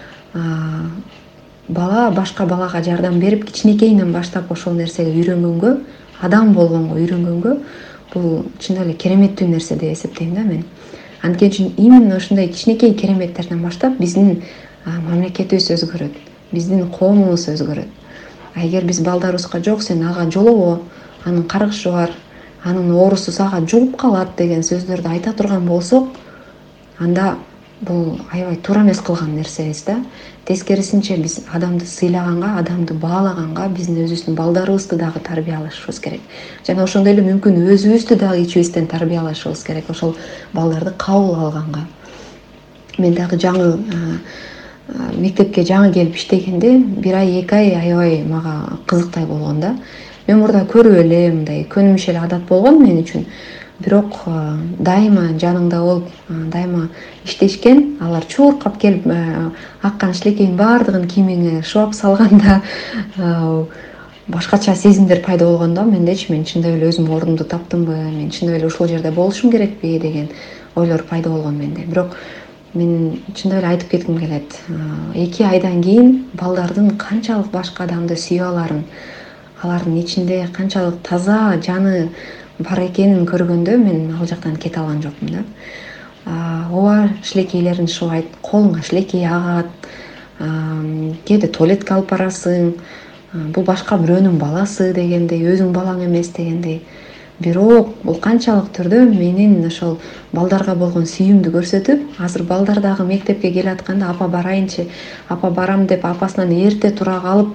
Бала башка балага жардам берип кичинекейинен баштап ошол нерсеге үйрөнгөнгө, адам болгонго үйрөнгөнгө, бул чындап эле кереметтүү нерсе деп эсептейм да мен. Анткени үчүн именно ошондой кичинекей кереметтерден баштап биздин мамлекетибиз өзгөрөт, биздин коомубуз өзгөрөт. Эгер биз балдарыбызга жок, сен ага жолобо, анын каргышы бар, анын оорусу сага жугуп калат деген сөздөрдү айта турган болсок, анда бул аябай туура эмес кылган нерсебиз да. Тескерисинче биз адамды сыйлаганга, адамды баалаганга биздин өзүбүздүн балдарыбызды дагы тарбиялашыбыз керек. Жана ошондой эле мүмкүн өзүбүздү дагы ичибизден тарбиялашыбыз керек, ошол балдарды кабыл алганга. Мен дагы жаңы мектепке жаңы келип иштегенде 1 ай 2 ай аябай мага кызыктай болгон да. Мен мурда көрүп эле мындай көнүмүш эле адат болгон мен үчүн. Бирок дайыма жаныңда болуп, дайыма иштешкен, алар чуркап келип аккан шилекейдин баардыгын кийимиңе шыбап салганда башкача сезимдер пайда болгондо мендечи мен чындап эле өзүм ордумду таптымбы, мен чындап эле ушул жерде болушум керекпи деген ойлор пайда болгон менде. Бирок мен чындап эле айтып кетким келет. 2 айдан кийин балдардын канчалык башка адамды сүйө аларын, алардын ичинде канчалык таза жаны бар экенин көргөндө мен ал жактан кете алган жокмун да. Ооба шилекейлерин шыбайт, колуңа шилекей агат, кээде туалетке алып барасың, бул башка бирөөнүн баласы дегендей, өзүң балаң эмес дегендей. Бирок бул канчалык түрдө менин ошол балдарга болгон сүйүүмдү көрсөтүп, азыр балдар дагы мектепке келатканда апа барайынчы, апа барам деп апасынан эрте тура калып,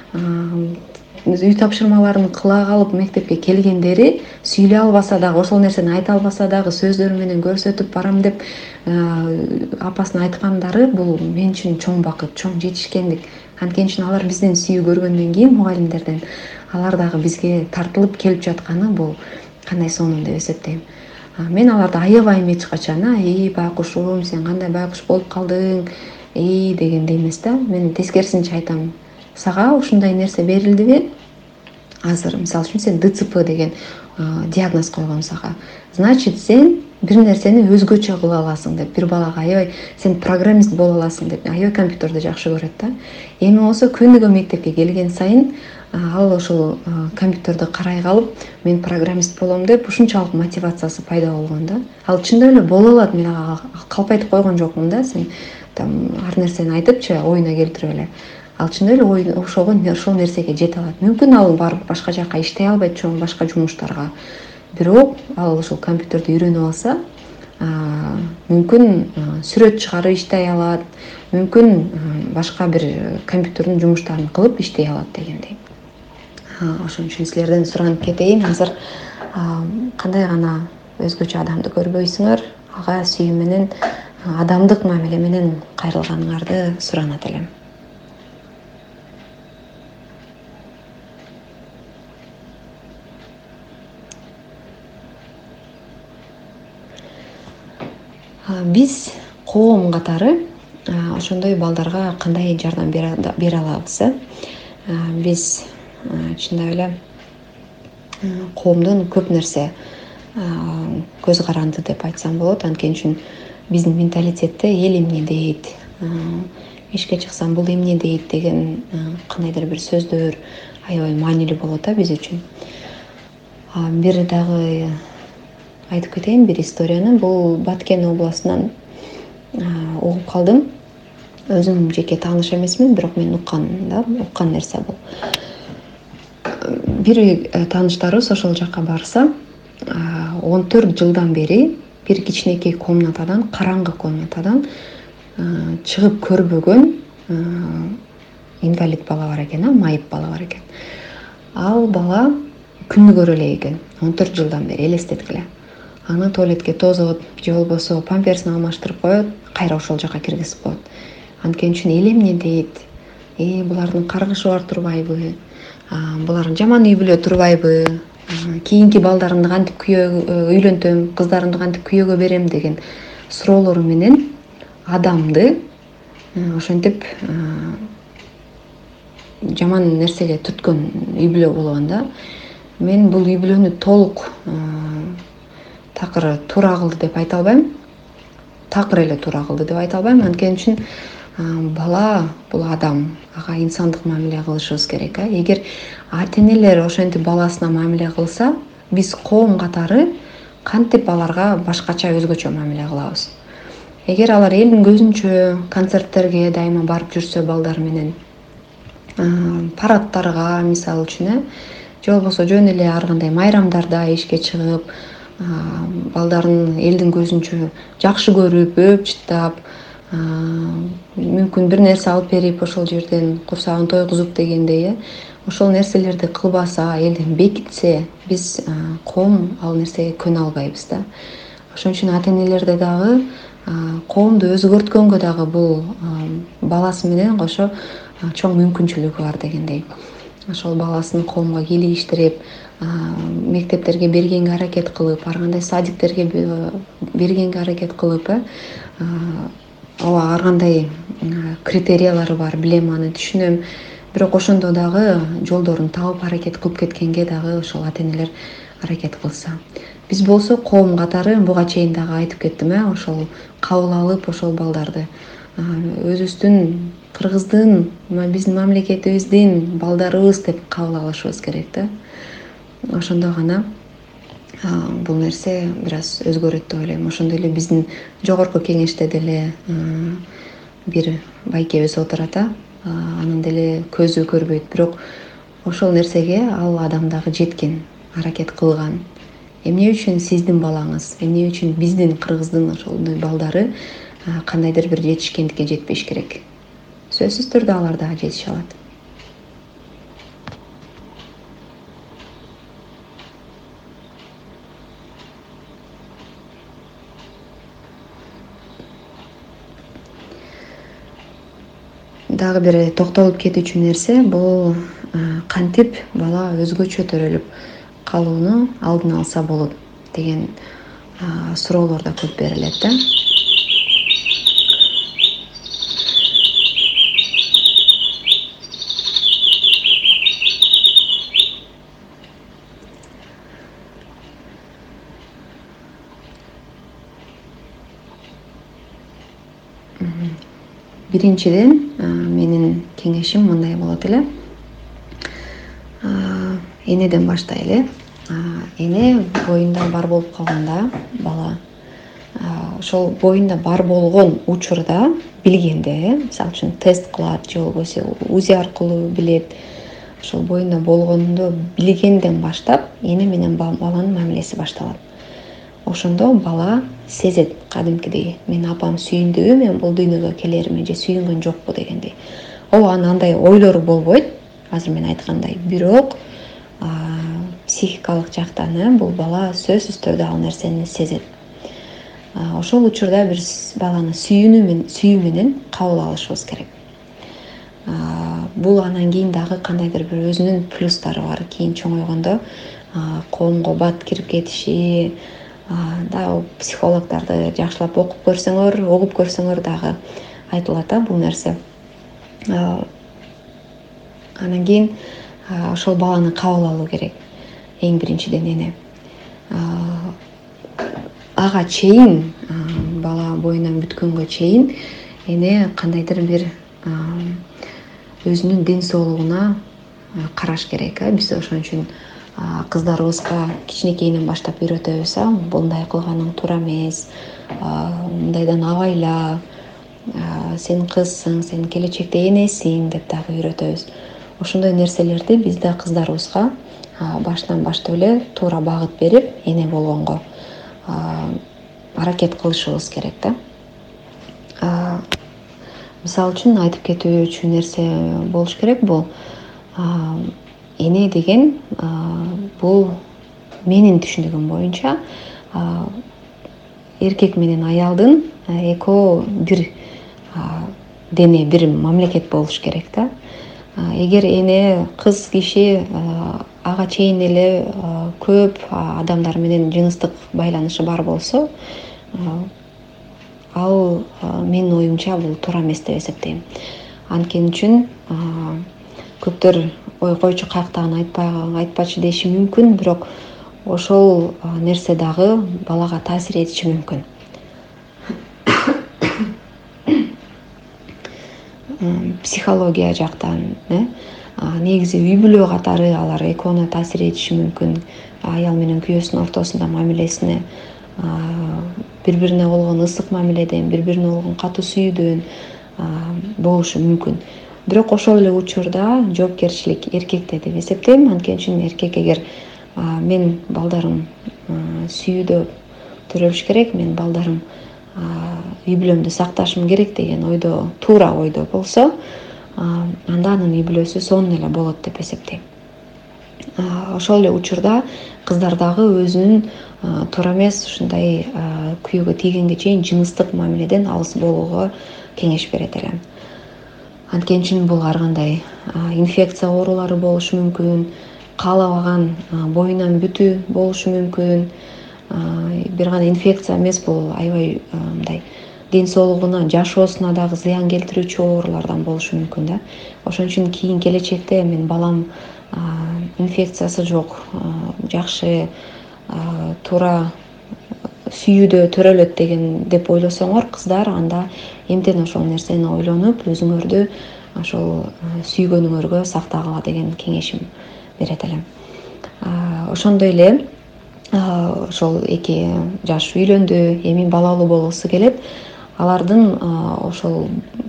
үй тапшырмаларын кыла калып мектепке келгендери, сүйлөй албаса дагы, ошол нерсени айта албаса дагы сөздөр менен көрсөтүп барам деп апасына айткандары бул мен үчүн чоң бакыт, чоң жетишкендик. Анткени үчүн алар бизден сүйүү көргөндөн кийин мугалимдерден алар дагы бизге тартылып келип жатканы бул кандай сонун деп эсептейм. Мен аларды аябайм эч качан, байкушум, сен кандай байкуш болуп калдың, дегендей эмес да. Мен тескерисинче айтам, сага ушундай нерсе берилдиби? Азыр мисалы үчүн сен ДЦП деген диагноз койгон сага. Значит, сен бир нерсени өзгөчө кыла аласың деп, бир балага аябай сен программист боло аласың деп, аябай компьютерди жакшы көрөт да. Эми болсо күнүгө мектепке келген сайын ал ошол компьютерди карай калып, мен программист болом деп ушунчалык мотивациясы пайда болгон да. Ал чындап эле боло алат, мен ага калпайтып койгон жокмун да. Сен ар нерсени айтыпчы оюна келтирип эле. Ал чындап эле ошол нерсеге жете алат. Мүмкүн ал барып башка жака иштей албайт, чоң башка жумуштарга. Бирок ал ошол компьютерди үйрөнүп алса, мүмкүн сүрөт чыгарып иштей алат, мүмкүн башка бир компьютердин жумуштарын кылып иштей алат дегендей. Ошон үчүн силерден суранып кетейин, азыр кандай гана өзгөчө адамды көрбөйсүңөр, ага сүйүү менен, адамдык мамиле менен кайрылганыңарды суранат элем. Биз коом катары ошондой балдарга кандай жардам бере алабыз? Биз чындап эле коомдон көп нерсе көз каранды деп айтсам болот. Анткени үчүн биздин менталитетте эл эмне дейт, ишке чыксам бул эмне дейт деген кандайдыр бир сөздөр аябай маанилүү болот биз үчүн. Бир дагы айтып кетейин бир историяны. Бул Баткен областынан угуп калдым. Өзүм жеке тааныш эмесмин, бирок мен уккан нерсе бул. Бир тааныштарыбыз ошол жака барса, 14 жылдан бери бир кичинекей комнатадан, караңгы комнатадан чыгып көрбөгөн инвалид бала бар экен, майып бала бар экен. Ал бала күнү көрө элек экен, 14 жылдан бери элестеткиле. Аны туалетке тозот, же болбосо памперсин алмаштырып коет, кайра ошол жака киргизип коет. Анткени үчүн эл эмне дейт? Булардын каргышы бар турбайбы? Булар жаман үй бүлө турбайбы? Кийинки балдарымды кантип үйлөнтөм, кыздарымды кантип күйөөгө берем деген суроолору менен адамды ошентип жаман нерсеге түрткөн үй бүлө болгон да. Мен бул үй бүлөнү толук такыр туура кылды деп айта албайм. Такыр эле туура кылды деп айта албайм. Анткени үчүн бала бул адам, ага инсандык мамиле кылышыбыз керек. Эгер ата-энелер ошентип баласына мамиле кылса, биз коом катары кантип аларга башкача өзгөчө мамиле кылабыз. Эгер алар элдин көзүнчө концерттерге дайыма барып жүрсө балдар менен, парадтарга мисалы үчүн, же болбосо жөн эле ар кандай майрамдарда ишке чыгып, балдарын элдин көзүнчө жакшы көрүп, өөп чыттап, мүмкүн бир нерсе алып берип ошол жерден курсагын тойгузуп дегендей, ошол нерселерди кылбаса, элден бекитсе, биз коом ал нерсеге көнө албайбыз да. Ошон үчүн ата энелерде дагы коомду өзгөрткөнгө дагы бул баласы менен кошо чоң мүмкүнчүлүгү бар дегендей. Ошол баласын коомго кийлигиштирип, мектептерге бергенге аракет кылып, ар кандай садиктерге бергенге аракет кылып, ооба ар кандай критериялары бар, билем, аны түшүнөм. Бирок ошондо дагы жолдорун таап аракет кылып кеткенге дагы ошол ата энелер аракет кылса. Биз болсо коом катары буга чейин дагы айтып кеттим, ошол кабыл алып, ошол балдарды өзүбүздүн кыргыздын, биздин мамлекетибиздин балдарыбыз деп кабыл алышыбыз керек да. Ошондо гана бул нерсе бир аз өзгөрөт деп ойлойм. Ошондой эле биздин жогорку кеңеште деле бир байкебиз отурат, анын деле көзү көрбөйт, бирок ошол нерсеге ал адам дагы жеткен, аракет кылган. Эмне үчүн сиздин балаңыз, эмне үчүн биздин кыргыздын ошолдой балдары кандайдыр бир жетишкендикке жетпеш керек? Сөзсүз түрдө алар дагы жетише алат. Дагы бир токтолуп кетүүчү нерсе бул кантип бала өзгөчө төрөлүп калууну алдын алса болот деген суроолор да көп берилет да. Биринчиден менин кеңешим мындай болот эле. Энеден баштайлы. Эне боюнда бар болуп калганда бала ошол боюнда бар болгон учурда билгенде, мисалы үчүн тест кылат же болбосо УЗИ аркылуу билет, ошол боюнда болгонду билгенден баштап эне менен баланын мамилеси башталат. Ошондо бала сезет кадимкидей, мен апам сүйүндүбү, мен бул дүйнөгө келериме же сүйүнгөн жокпу дегендей. Ол андай ойлору болбойт, азыр мен айткандай, бирок психикалык жактан бул бала сөзсүз түрдө ал нерсени сезет. Ошол учурда биз баланы сүйүү менен кабыл алышыбыз керек. Бул анан кийин дагы кандайдыр бир өзүнүн плюстары бар. Кийин чоңойгондо коомго бат кирип кетиши, дагы психологдорду жакшылап угуп көрсөңөр дагы айтылат бул нерсе. Анан кийин ошол баланы кабыл алуу керек. Эң биринчиден эне. Ага чейин, бала боюнан бүткөнгө чейин эне кандайдыр бир өзүнүн ден соолугуна караш керек. Биз ошон үчүн кыздарыбызга кичинекейинен баштап үйрөтөбүз. Мындай кылганың туура эмес, мындайдан абайла, сен кызсың, сен келечекте энесиң деп дагы үйрөтөбүз. Ошондой нерселерди биз да кыздарыбызга баштан баштап эле туура багыт берип, эне болгонго аракет кылышыбыз керек да. Мисалы үчүн айтып кетүүчү нерсе болуш керек, бул эне деген бул менин түшүнүгүм боюнча эркек менен аялдын экөө бир дене, бир мамлекет болуш керек да. Эгер эне кыз киши ага чейин эле көп адамдар менен жыныстык байланышы бар болсо, ал менин оюмча бул туура эмес деп эсептейм. Анткени үчүн көптөр ой койчу каяктагын айтпачы деши мүмкүн, бирок ошол нерсе дагы балага таасир этиши мүмкүн. Психология жактан негизи үй бүлө катары алар экөөнө таасир этиши мүмкүн. Аял менен күйөөсүнүн ортосунда мамилесине, бири-бирине болгон ысык мамиледен, бири-бирине болгон катуу сүйүүдөн болушу мүмкүн. Бирок ошол эле учурда жоопкерчилик эркекте деп эсептейм. Анткени үчүн эркек эгер мен балдарым сүйүүдө төрөлүш керек, мен балдарым үй бүлөмдү сакташым керек деген ойдо, туура ойдо болсо, анда анын үй бүлөсү сонун эле болот деп эсептейм. Ошол эле учурда кыздар дагы өзүнүн туура эмес ушундай күйөөгө тийгенге чейин жыныстык мамиледен алыс болууга кеңеш берет элем. Анткени бул ар кандай инфекция оорулары болушу мүмкүн, каалабаган боюнан бүтүү болушу мүмкүн. Бир гана инфекция эмес, бул аябай мындай ден соолугуна, жашоосуна дагы зыян келтирүүчү оорулардан болушу мүмкүн да. Ошон үчүн кийин келечекте мен балам инфекциясы жок, жакшы туура сүйүүдө төрөлөт деп ойлосоңор, кыздар, анда эмтен ошол нерсени ойлонуп, өзүңөрдү ошол сүйгөнүңөргө сактагыла деген кеңешим берет элем. Ошондой эле ошол 2 жаш үйлөндү, эми балалуу болгусу келет. Алардын ошол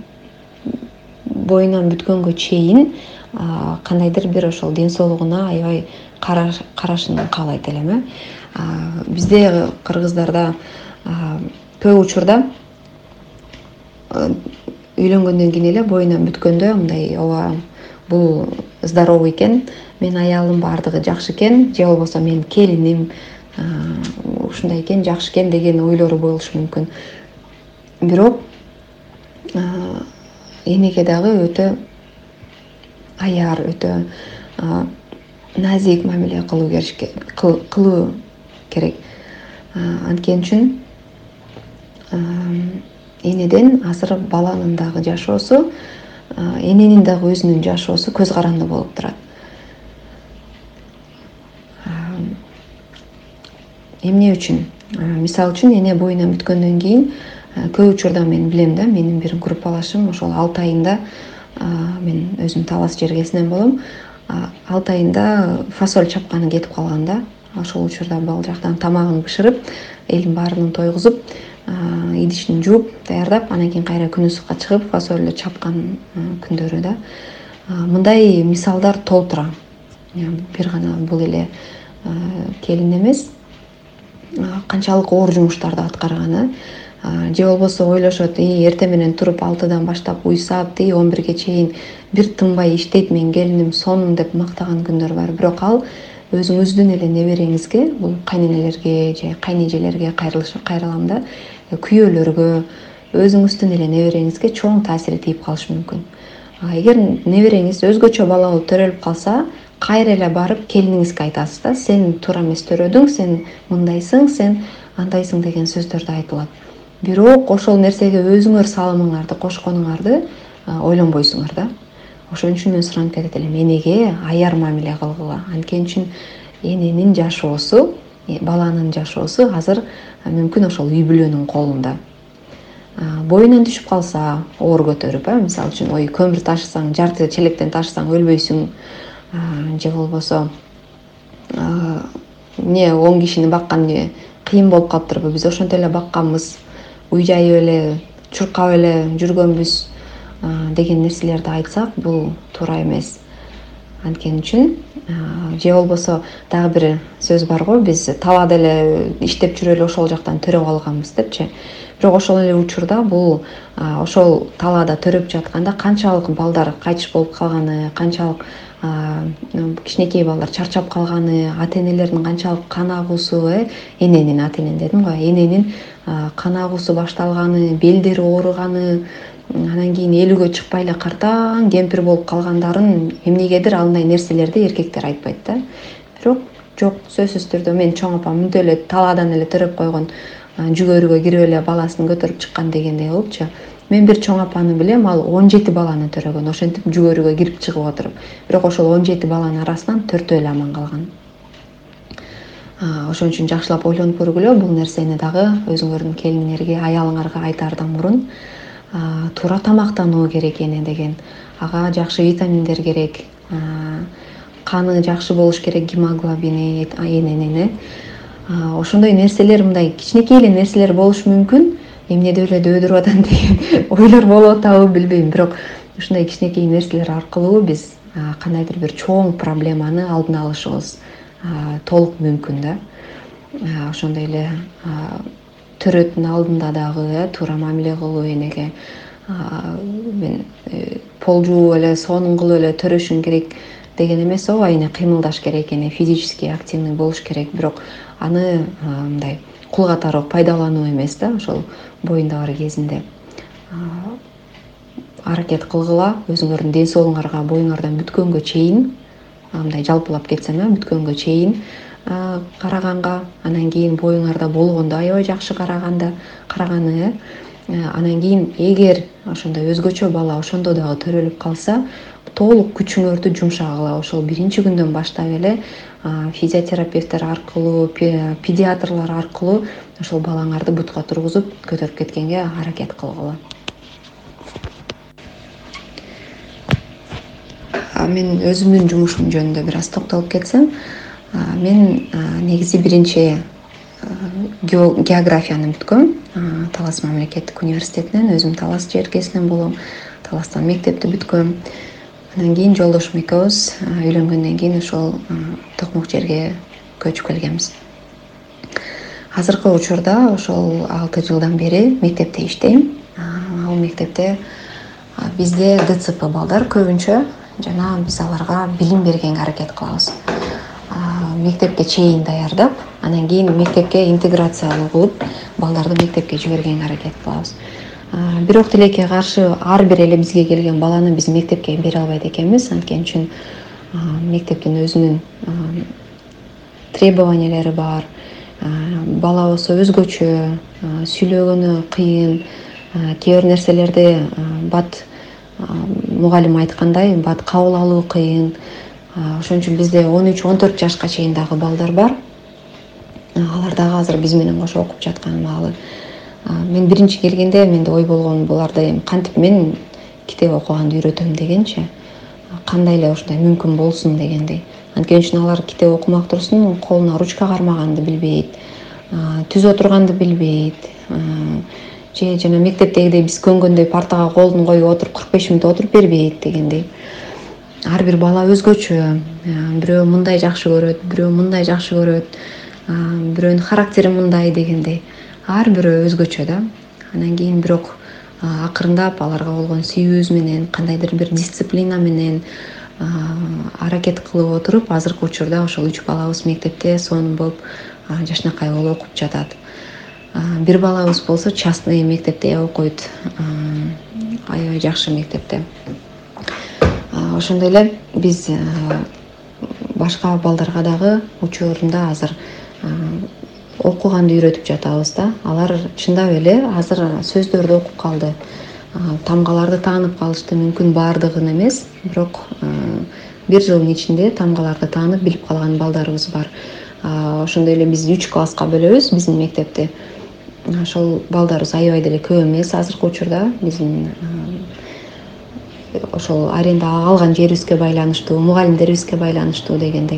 боюнан бүткөнгө чейин кандайдыр бир ошол ден соолугуна аябай карашын каалайт элем. Бизде кыргыздарда көп учурда үйлөнгөндөн кийин эле боюнан бүткөндө мындай, ооба бул здоровый экен, мен аялым баардыгы жакшы экен, же болбосо мен келиним ушундай экен, жакшы экен деген ойлору болушу мүмкүн. Бирок энеге дагы өтө аяр, өтө назик мамиле кылуу керек. Анткени үчүн энеден азыр баланын дагы жашоосу, эненин дагы өзүнүн жашоосу көз каранды болуп турат. Эмне үчүн? Мисалы үчүн, эне боюнан бүткөндөн кийин көп учурда мен билем да, менин бир группалашым ошол 6 айында, мен өзүм Талас жергесинен болом, 6 айында фасоль чапканы кетип калган да. Ошол учурда бал жактан тамагын бышырып, элин баарынан тойгузуп, идишин жууп, даярдап, анан кийин кайра күнүсүккө чыгып, фасольду чапкан күндөрү да. Мындай мисалдар толтура. Бир гана бул эле келин эмес, канчалык оор жумуштарды аткарганы, же болбосо ойлошот, эртең менен туруп 6-дан баштап уйсап, 11ге чейин бир тынбай иштейт, мен келиним сонун деп мактаган күндөр бар. Бирок ал өзүңүздүн эле небереңизге, бул кайненелерге же кайнежелерге кайрылам да, күйөөлөргө, өзүңүздүн эле небереңизге чоң таасир тийип калышы мүмкүн. Эгер небереңиз өзгөчө балалуу төрөлүп калса, кайра эле барып келиниңизге айтасыз да, сен туура эмес төрөдүң, сен мындайсың, сен андайсың деген сөздөрдү айтылат. Бирок ошол нерсеге өзүңөр салымыңарды кошконуңарды ойлонбойсуңар да. Ошон үчүн мен суранып кетет элем, энеге аяр мамиле кылгыла. Анткени үчүн эненин жашоосу, баланын жашоосу азыр мүмкүн ошол үй бүлөнүн колунда. Боюнан түшүп калса, оор көтөрүп, мисалы үчүн, көмүр ташысаң, жарты челектен ташысаң өлбөйсүң, же болбосо 10 кишини баккан кыйын болуп калыптырбы, биз ошентип эле бакканбыз, уй жайып эле, чуркап эле жүргөнбүз деген нерселерди айтсак, бул туура эмес. Анткени үчүн, же болбосо дагы бир сөз бар го, биз талаада эле иштеп жүрө эле ошол жактан төрөп алганбыз депчи. Бирок ошол эле учурда бул ошол талаада төрөп жатканда канчалык балдар кайтыш болуп калганы, канчалык кичинекей балдар чарчап калганы, ата-энелердин канчалык кан агуусу, эненин ата-энен дедим го, эненин кан агуусу башталганы, белдери ооруганы, анан кийин элүүгө чыкпай эле картаң кемпир болуп калгандарын эмнегедир андай нерселерди эркектер айтпайт да. Бирок жок, сөзсүз түрдө мен чоң апам мынтип эле талаадан эле төрөп койгон, жүгөрүгө кирип эле баласын көтөрүп чыккан дегендей болупчу. Мен бир чоң апаны билем, ал 17 баланы төрөгөн, ошентип жүгөрүгө кирип чыгып отуруп. Бирок ошол 17 баланын арасынан 4 эле аман калган. Ошон үчүн жакшылап ойлонуп көргүлө, бул нерсени дагы өзүңөрдүн келиңерге, аялыңарга айтаардан мурун туура тамактануу керек эне деген. Ага жакшы витаминдер керек, каны жакшы болуш керек, гемоглобини эненин. Ошондой нерселер, мындай кичинекей эле нерселер болушу мүмкүн. Эмнеде эле дөөдүрүп атам деген ойлор болуп атабы билбейм, бирок ушундай кичинекей нерселер аркылуу биз кандайдыр бир чоң проблеманы алдын алышыбыз толук мүмкүн да. ошондой эле төрөтүн алдында дагы туура мамиле кылуу, энеге мен пол жууп эле сонун кылып эле төрөшүң керек деген эмес. ооба эне кыймылдаш керек, эне физически активный болуш керек, бирок аны мындай кул катары пайдалануу эмес да. Ошол боюнда бар кезинде аракет кылгыла, өзүңөрдүн ден соолугуңарга боюңардан бүткөнгө чейин, мындай жалпылап кетсем, бүткөнгө чейин караганга, анан кийин боюңарда болгондо аябай жакшы караганы, анан кийин эгер ошондой өзгөчө бала ошондо дагы төрөлүп калса, толук күчүңөрдү жумшагыла. Ошол биринчи күндөн баштап эле физиотерапевттер аркылуу, педиатрлар аркылуу ошол балаңарды бутка тургузуп көтөрүп кеткенге аракет кылгыла. Мен өзүмдүн жумушум жөнүндө бир аз токтолуп кетсем, мен негизи биринчи географияны бүткөм Талас мамлекеттик университетинен. Өзүм Талас жээркесинен болом. Таластан мектепти бүткөм. Андан кийин жолдошум экөөбүз үйлөнгөндөн кийин ошол Токмок жерге көчүп келгенбиз. Азыркы учурда ошол 6 жылдан бери мектепте иштейм. Ал мектепте бизде ДЦП балдар көбүнчө, жана биз аларга билим бергенге аракет кылабыз. Мектепке чейин даярдап, анан кийин мектепке интеграциялуу кылып, балдарды мектепке жибергенге аракет кылабыз. Бирок тилекке каршы ар бир эле бизге келген баланы биз мектепке бере албайт экенбиз. Анткени үчүн мектептин өзүнүн требованиялери бар. Бала болсо өзгөчө, сүйлөгөнү кыйын, кээ бир нерселерди бат мугалим айткандай бат кабыл алуу кыйын. Ошон үчүн бизде 13-14 жашка чейин дагы балдар бар. Алар дагы азыр биз менен кошо окуп жаткан маалы. Мен биринчи келгенде менде ой болгон, буларды кантип мен китеп окуганды үйрөтөм дегенчи, кандай эле ушундай мүмкүн болсун дегендей. Анткени үчүн алар китеп окумак турсун, колуна ручка кармаганды билбейт, түз отурганды билбейт, же жана мектептегидей биз көнгөндөй партага колун коюп отуруп 45 мүнөт отуруп бербейт дегендей. Ар бир бала өзгөчө, бирөө мындай жакшы көрөт, бирөө мындай жакшы көрөт, бирөөнүн характери мындай дегендей. Ар бирөө өзгөчө да. Анан кийин бирок акырындап аларга болгон сүйүүбүз менен, кандайдыр бир дисциплина менен аракет кылып отуруп, азыркы учурда ошол 3 балабыз мектепте сонун болуп жашнакай болуп окуп жатат. Бир балабыз болсо частный мектепте окуйт, аябай жакшы мектепте. Ошондой эле биз башка балдарга дагы учурунда азыр окуганды үйрөтүп жатабыз да. Алар чындап эле азыр сөздөрдү окуп калды. Тамгаларды таанып калышты, мүмкүн баардыгын эмес, бирок 1 жылдын ичинде тамгаларды таанып билип калган балдарыбыз бар. Ошондой эле биз 3 класска бөлөбүз биздин мектепти. Ошол балдарыбыз аябай деле көп эмес азыркы учурда. Биздин ошол аренда алган жерибизге байланыштуу, мугалимдерибизге байланыштуу дегендей.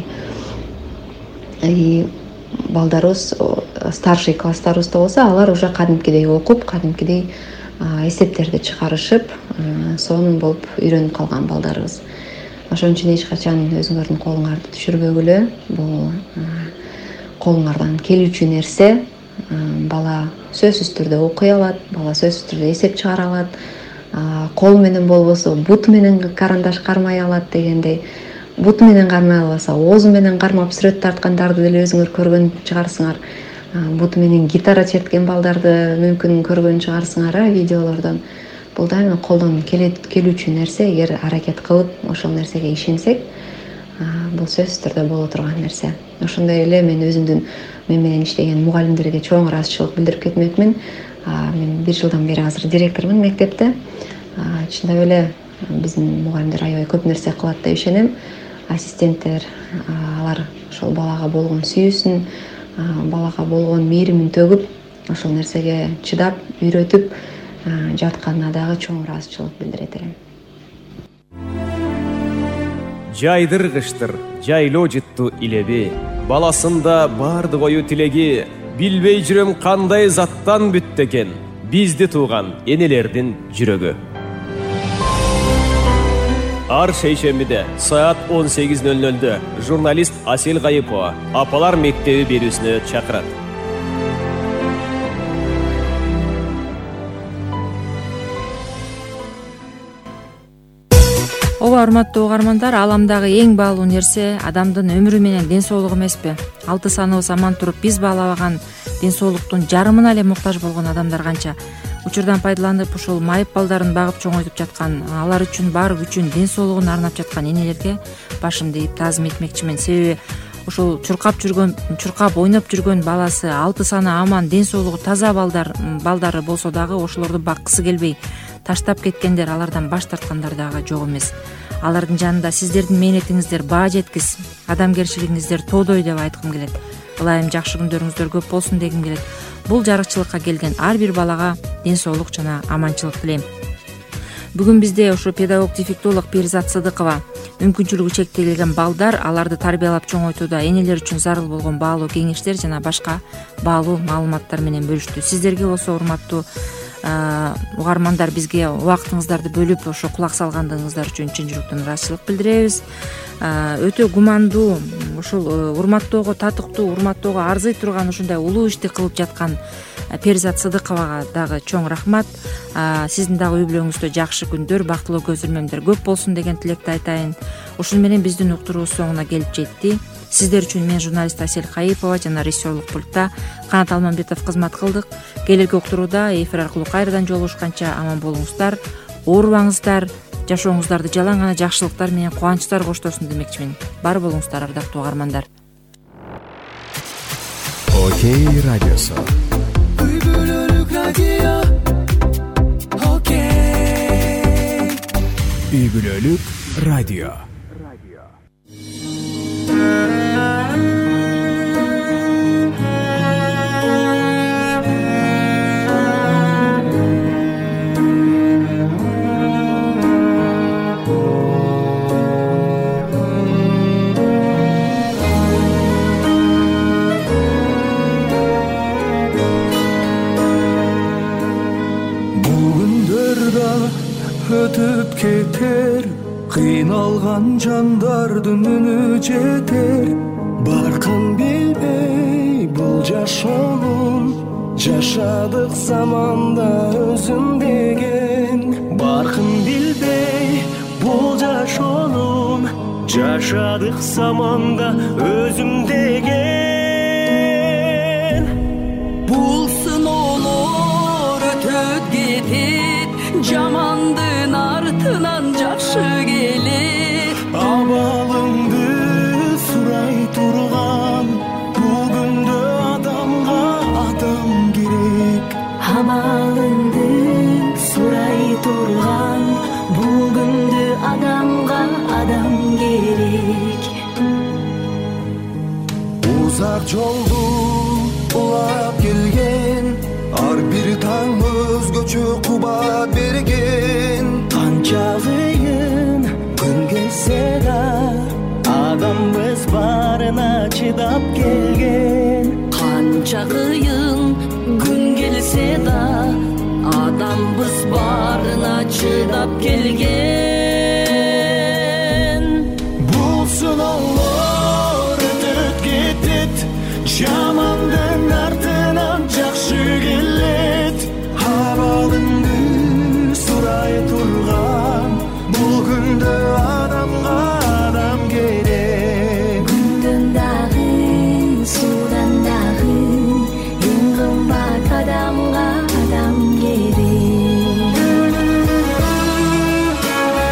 Балдарыбыз старший класстарыбызда болсо, алар уже кадимкидей окуп, кадимкидей эсептерди чыгарышып, сонун болуп үйрөнүп калган балдарыбыз. Ошон үчүн эч качан өзүңөрдүн колуңарды түшүрбөгүлө. Бул колуңардан келүүчү нерсе. Бала сөзсүз түрдө окуй алат, бала сөзсүз түрдө эсеп чыгара алат. Кол менен болбосо бут менен карандаш кармай алат дегендей. Бут менен кармай албаса, оозу менен кармап сүрөт тарткандарды деле өзүңөр көргөн чыгарсыңар. Бут менен гитара черткен балдарды мүмкүн көргөн чыгарсыңар видеолордон. Бул да колдон келүүчү нерсе. Эгер аракет кылып ошол нерсеге ишенсек, бул сөзсүз түрдө боло турган нерсе. Ошондой эле мен өзүмдүн мен менен иштеген мугалимдерге чоң ыраазычылык билдирип кетмекмин. Мен 1 жылдан бери азыр директормун мектепте. Чындап эле биздин мугалимдер аябай көп нерсе кылат деп ишенем. Ассистенттер алар ошол балага болгон сүйүүсүн, балага болгон мээримин төгүп, ошол нерсеге чыдап, үйрөтүп жатканына дагы чоң ыраазычылык билдирет элем. Жайдыргыштыр, жайлоо жытту илеби, баласында бардык ою тилеги, билбей жүрөм кандай заттан бүттү экен, бизди тууган энелердин жүрөгү. ар шейшембиде саат 18:00 журналист Асел Гайыпова апалар мектеби берүүсүнө чакырат. Ооба, урматтуу угармандар, ааламдагы эң баалуу нерсе адамдын өмүрү менен ден соолугу эмеспи? 6 саныбыз аман туруп биз баалабаган ден соолуктун жарымына эле муктаж болгон адамдар канча? Учурдан пайдаланып ушул майып балдарын багып чоңойтуп жаткан, алар үчүн бар күчүн, ден соолугун арнап жаткан энелерге башымды ийип таазим этмекчимин. Себеби ушул чуркап ойноп жүргөн баласы 6 саны аман, ден соолугу таза балдары болсо дагы ошолорду баккысы келбей таштап кеткендер, алардан баш тарткандар дагы жок эмес. Алардын жанында сиздердин мээнетиңиздер баа жеткис, адамгерчилигиңиздер тоодой деп айткым келет. Ылайым жакшы күндөрүңүздөр көп болсун дегим келет. Бул жарыкчылыкка келген ар бир балага ден соолук жана аманчылык тилейм. Бүгүн бизде ушу педагог-дефектолог Перизат Сыдыкова мүмкүнчүлүгү чектелген балдар, аларды тарбиялап чоңойтууда энелер үчүн зарыл болгон баалуу кеңештер жана башка баалуу маалыматтар менен бөлүштү. Сиздерге болсо, урматтуу угармандар, бизге убактыңыздарды бөлүп ошо кулак салгандыгыңыздар үчүн чын жүрөктөн ыраазычылык билдиребиз. Өтө гумандуу, ушул урматтоого татыктуу, урматтоого арзый турган ушундай улуу ишти кылып жаткан Перизат Сыдыковага дагы чоң рахмат. Сиздин дагы үй бүлөңүздө жакшы күндөр, бактылуу көз ирмемдер көп болсун деген тилекти айтайын. Ушун менен биздин уктуруубуз соңуна келип жетти. Сиздер үчүн мен журналист Асел Гайыпова жана режиссерлук пультта Канат Алмамбетов кызмат кылдык. Келерки уктурууда эфир аркылуу кайрадан жолугушканча аман болуңуздар, оорубаңыздар, жашооңуздарды жалаң гана жакшылыктар менен кубанычтар коштосун демекчимин. Бар болуңуздар, ардактуу угармандар. Окей радиосу. Үй бүлөлүк радио. Окей. Үй бүлөлүк радио. Өтүп кетер, кыйналган жандардын үнү жетер. Баркын билбей бул жашоонун, жашадык заманда өзүм деген. Баркын билбей бул жашоонун, жашадык заманда өзүм деген. Бул сыноолор өтөп кетет, жамандын артынан жакшы келет. Абалыңды сурай турган, бүгүндө адамга адам керек. Абалыңды сурай турган, бүгүндө адамга адам керек. Узак жолду улап келген, ар бир таң өзгөчө кубат берген. Канча кыйын күн келсе да, адамбыз барына чыдап келген. Канча кыйын күн келсе да, адамбыз барына чыдап келген. Бул сыноолор өтүп кетет, жамандын артынан жакшы келет. Абалыңды сурай турган, бул күндө адамга адам керек. Күндөн дагы, суудан дагы, эң кымбат адамга адам керек.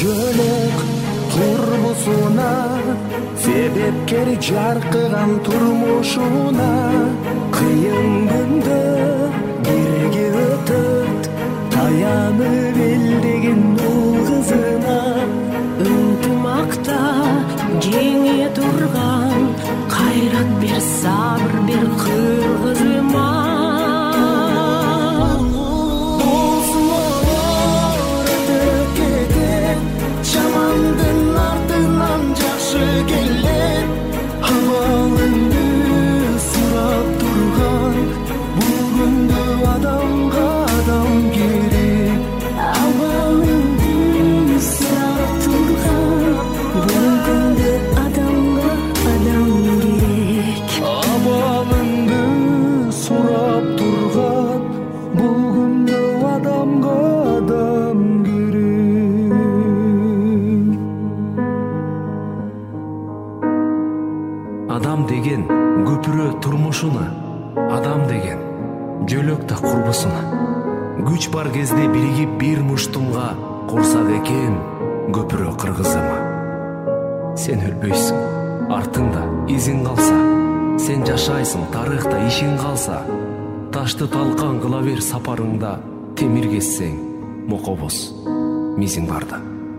жөнөк турбусуна, себепкер жаркыган турмушуна. Кыйын күндө бирге өтөт, таянып элдеген ул кызына. Ынтымакта жеңе турган, кайрат бер, сабыр бер кыргызыма. Жамандын артынан жакшы келет, абалыңды сурап турган. Бул күндө адамга адам керек. Абалыңды сурап турган, бул күндө адамга адам керек. Абалыңды сурап турган, бул күндө адамга адам керек. Адам деген көпүрө турмушуна, адам деген жөлөк да курбусуна. Күч бар кезде биригип бир муштумга курсак экен көпүрө кыргызыма. Сен өлбөйсүң, артыңда изиң калса, сен жашайсың, тарыхта ишиң калса. Ташты талкан кыла бер сапарыңда, темир кессең мокобоз мизиң барда.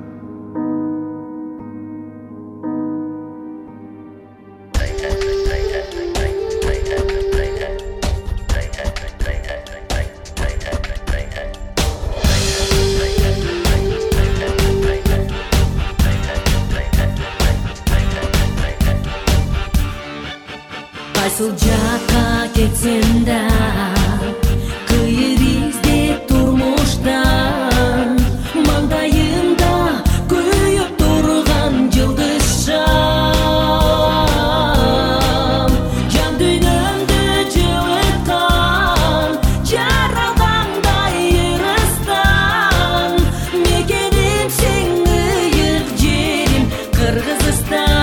Кайсыл жакка кетсем да, кыйыр издеп турмушта, маңдайымда күйүп турган жылдыз шам. Жан дүйнөмдү жылыткан, жаралгандай ырыстан. Мекеним сен ыйык жерим Кыргызстан.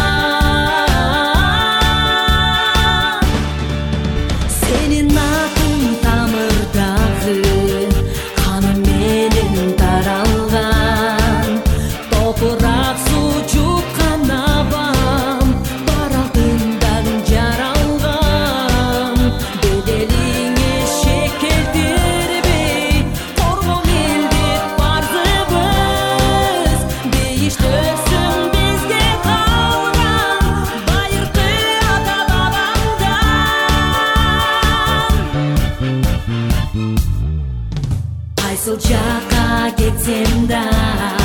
Senin atın tamırdağı, kanım benim taralgan. Toprak su çutkan abam, bar altından jaralgan. Bedelingе şeker terбей, torgon elдеп barzыбыз. Değiştirsin bizge kalgan, bayırkı ata babamdan. Кайсыл жакка кетсем да,